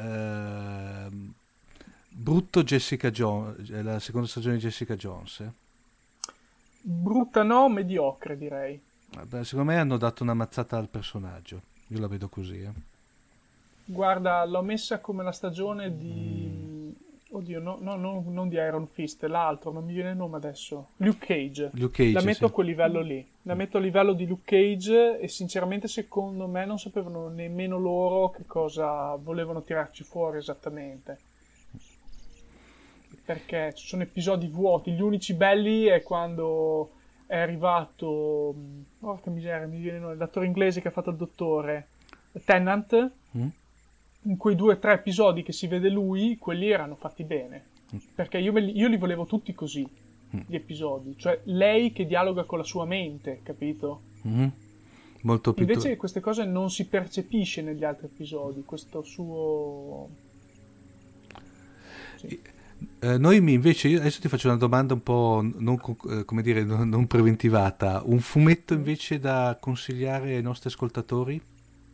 brutto Jessica Jones, la seconda stagione di Jessica Jones. Brutta no, mediocre direi. Beh, secondo me hanno dato una mazzata al personaggio, io la vedo così. Guarda, l'ho messa come la stagione di... Oddio, non di Iron Fist, l'altro, non mi viene il nome adesso. Luke Cage. La metto sì. a quel livello lì. La metto a livello di Luke Cage e sinceramente secondo me non sapevano nemmeno loro che cosa volevano tirarci fuori esattamente. Perché ci sono episodi vuoti. Gli unici belli è quando è arrivato... Porca miseria, mi viene il nome. L'attore inglese che ha fatto il dottore. Tennant. In quei 2 o 3 episodi che si vede lui, quelli erano fatti bene. Perché io li volevo tutti così, gli episodi. Cioè, lei che dialoga con la sua mente, capito? Molto più Invece queste cose non si percepisce negli altri episodi, questo suo... Sì. Noi invece, io adesso ti faccio una domanda un po' come dire, non preventivata. Un fumetto invece da consigliare ai nostri ascoltatori?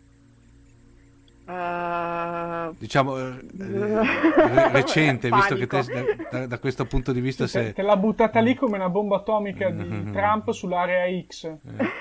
Diciamo recente, visto che te, da questo punto di vista te l'ha buttata lì come una bomba atomica di Trump sull'area X.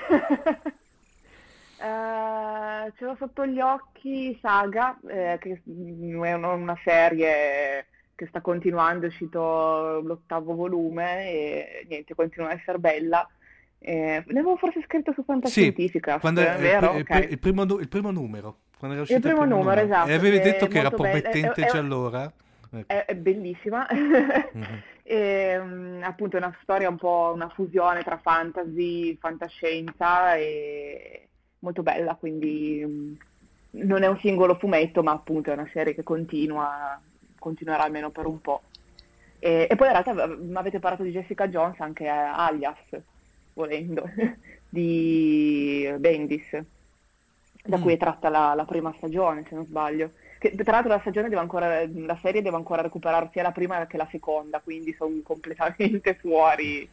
Ce l'ho sotto gli occhi Saga, che è una serie che sta continuando, è uscito l'8º volume e niente, continua a essere bella. Ne avevo forse scritto su Fantascientifica, vero? Il primo numero. Quando era uscito il primo numero, esatto. E avevi detto che era molto promettente già allora. È bellissima. E, appunto è una storia un po' una fusione tra fantasy, fantascienza e molto bella, quindi non è un singolo fumetto, ma appunto è una serie che continuerà almeno per un po'. E poi in realtà mi avete parlato di Jessica Jones, anche Alias, volendo, di Bendis, da cui è tratta la prima stagione, se non sbaglio. Che, tra l'altro la serie deve ancora recuperare sia la prima che la seconda, quindi sono completamente fuori.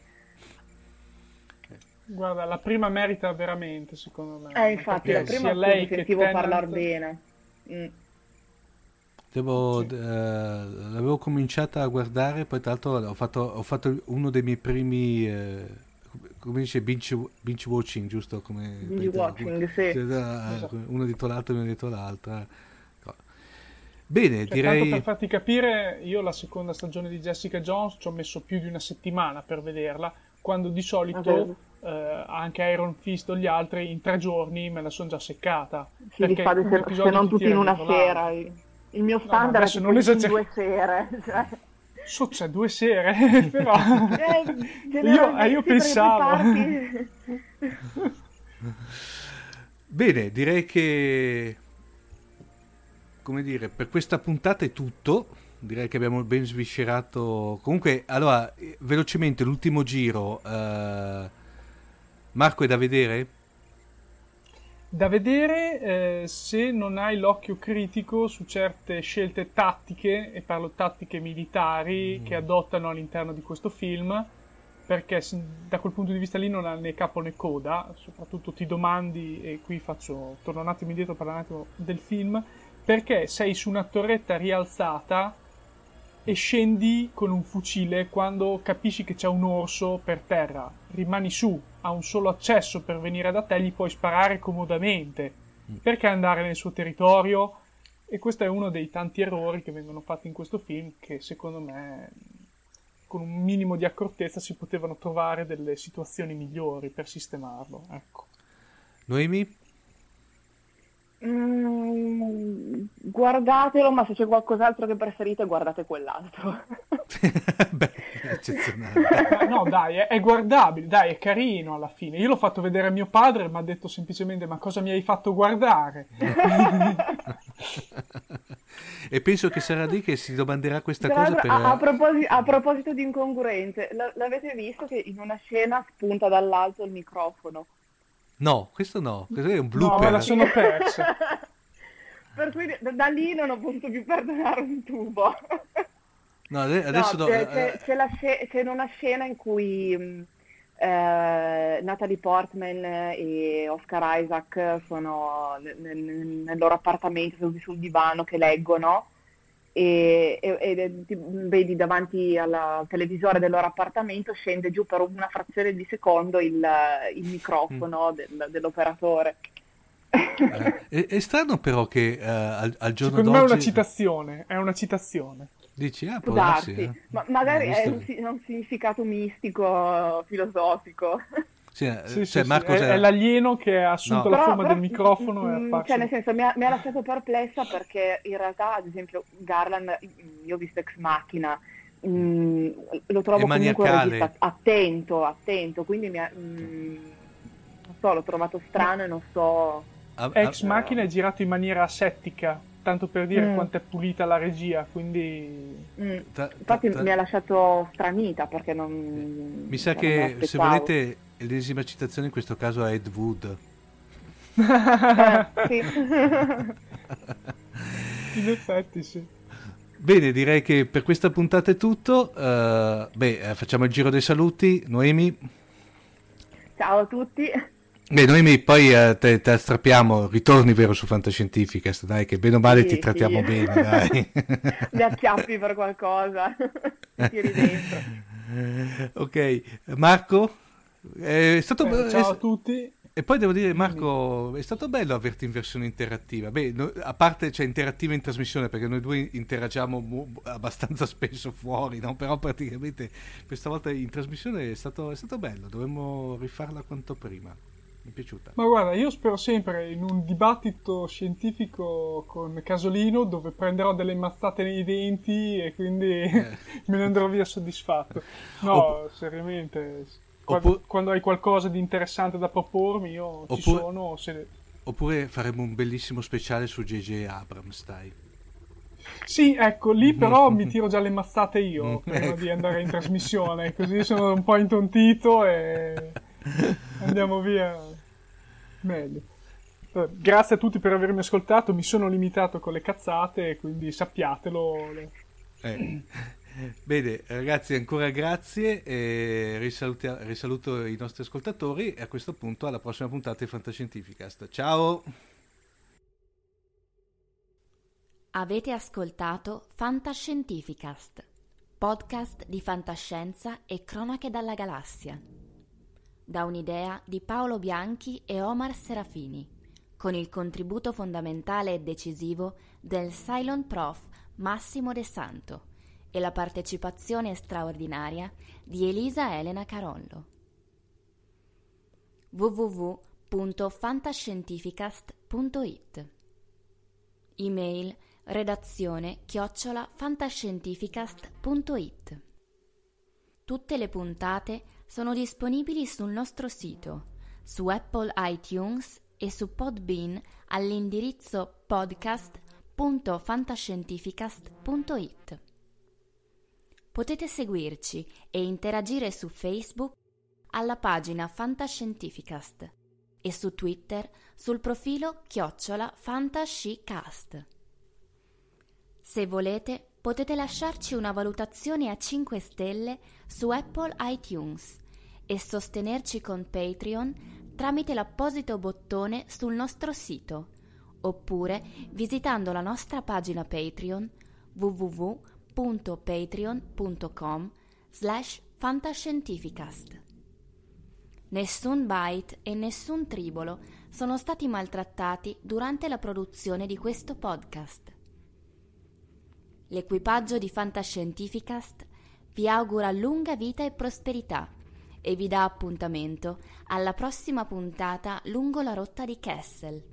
Guarda, la prima merita veramente, secondo me. Infatti, la prima lei mi sentivo parlare bene. L'avevo cominciata a guardare, poi tra l'altro ho fatto uno dei miei primi, come dice, binge watching, giusto? Binge watching, sì. Uno dietro l'altro, uno dietro l'altra. Bene, Tanto direi... per farti capire, io la seconda stagione di Jessica Jones ci ho messo più di una settimana per vederla, quando di solito anche Iron Fist o gli altri in 3 giorni me la sono già seccata. Sì, li fate un se episodio non ti tutti tira in una dietro sera. l'altro. Il mio No, standard è adesso tipo non in esageri- 2 sere. Cioè. C'è 2 sere, però Generalmente io sì, perché pensavo. poi parti- Bene, direi che, come dire, per questa puntata è tutto. Direi che abbiamo ben sviscerato. Comunque, allora, velocemente, l'ultimo giro. Marco, è da vedere? Da vedere se non hai l'occhio critico su certe scelte tattiche, e parlo tattiche militari, che adottano all'interno di questo film, perché da quel punto di vista lì non ha né capo né coda. Soprattutto ti domandi, e qui torno un attimo indietro, parlo un attimo del film, perché sei su una torretta rialzata e scendi con un fucile quando capisci che c'è un orso per terra. Rimani su, ha un solo accesso per venire da te, gli puoi sparare comodamente. Perché andare nel suo territorio? E questo è uno dei tanti errori che vengono fatti in questo film, che secondo me con un minimo di accortezza si potevano trovare delle situazioni migliori per sistemarlo. Ecco. Noemi? Guardatelo, ma se c'è qualcos'altro che preferite, guardate quell'altro. Beh, è eccezionale. Ma no, dai, è guardabile, dai, è carino alla fine. Io l'ho fatto vedere a mio padre e mi ha detto semplicemente: ma cosa mi hai fatto guardare? E penso che sarà lì che si domanderà questa Tra cosa l'altro, per... a proposito di incongruenze, l'avete visto che in una scena spunta dall'alto il microfono? No, questo no, questo è un No, blooper. me la sono persa. Per cui da lì non ho potuto più perdonare un tubo. No, adesso No, no, c'è una scena in cui Natalie Portman e Oscar Isaac sono nel loro appartamento, seduti sul divano che leggono e vedi davanti al televisore del loro appartamento scende giù per una frazione di secondo il microfono dell'operatore. è strano però che al giorno Secondo me d'oggi... è una citazione. Dici, può Può darsi, darsi, eh? ma magari è Visto- un significato mistico, filosofico. Sì, Sì, cioè, sì, Marco, sì, è l'alieno che ha assunto No. la forma del microfono e è apparso. Cioè, nel senso, mi ha lasciato perplessa perché in realtà, ad esempio, Garland, io ho visto Ex Machina, lo trovo È comunque un maniacale. regista attento, quindi non so, l'ho trovato strano e non so... Ex Machina è girato in maniera asettica, tanto per dire quanto è pulita la regia, quindi... Infatti mi ha lasciato stranita perché non... Mi sa non me che, se l'aspettavo. volete, l'ennesima citazione in questo caso è Ed Wood. Sì. In effetti sì. Bene, direi che per questa puntata è tutto. Facciamo il giro dei saluti. Noemi? Ciao a tutti. Beh, Noemi, poi te strappiamo, ritorni vero su Fantascientificast, dai, che bene o male Sì, ti trattiamo sì. bene, dai. Mi acchiappi per qualcosa. Mi tiri dentro. Ok, Marco? È stato Ciao a tutti. E poi devo dire, Marco, è stato bello averti in versione interattiva. Beh, a parte, cioè, interattiva in trasmissione, perché noi due interagiamo abbastanza spesso fuori, no? Però praticamente questa volta in trasmissione è stato bello. Dovremmo rifarla quanto prima. Mi è piaciuta. Ma guarda, io spero sempre in un dibattito scientifico con Casolino dove prenderò delle mazzate nei denti e quindi me ne andrò via soddisfatto. No, seriamente, quando hai qualcosa di interessante da propormi io ci sono. Oppure faremo un bellissimo speciale su J.J. Abrams, dai. Sì, ecco, lì però mi tiro già le mazzate io prima di andare in trasmissione, così sono un po' intontito e andiamo via meglio. Grazie a tutti per avermi ascoltato, mi sono limitato con le cazzate, quindi sappiatelo. Bene, ragazzi, ancora grazie e risaluto i nostri ascoltatori e a questo punto alla prossima puntata di Fantascientificast. Ciao! Avete ascoltato Fantascientificast, podcast di fantascienza e cronache dalla galassia. Da un'idea di Paolo Bianchi e Omar Serafini, con il contributo fondamentale e decisivo del Cylon Prof Massimo De Santo e la partecipazione straordinaria di Elisa Elena Carollo. www.fantascientificast.it. Email redazione@fantascientificast.it. Tutte le puntate sono disponibili sul nostro sito, su Apple iTunes e su Podbean all'indirizzo podcast.fantascientificast.it. Potete seguirci e interagire su Facebook alla pagina Fantascientificast e su Twitter sul profilo @fantascicast. Se volete, potete lasciarci una valutazione a 5 stelle su Apple iTunes e sostenerci con Patreon tramite l'apposito bottone sul nostro sito, oppure visitando la nostra pagina Patreon www.patreon.com/fantascientificast. Nessun byte e nessun tribolo sono stati maltrattati durante la produzione di questo podcast. L'equipaggio di Fantascientificast vi augura lunga vita e prosperità e vi dà appuntamento alla prossima puntata lungo la rotta di Kessel.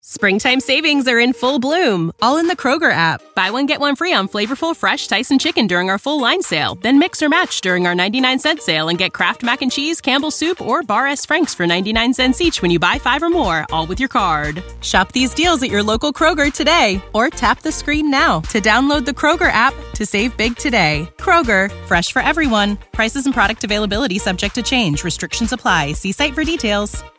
Springtime savings are in full bloom, all in the Kroger app. Buy one, get one free on flavorful, fresh Tyson chicken during our full line sale. Then mix or match during our 99-cent sale and get Kraft Mac and Cheese, Campbell's Soup, or Bar S. Frank's for 99 cents each when you buy 5 or more, all with your card. Shop these deals at your local Kroger today, or tap the screen now to download the Kroger app to save big today. Kroger, fresh for everyone. Prices and product availability subject to change. Restrictions apply. See site for details.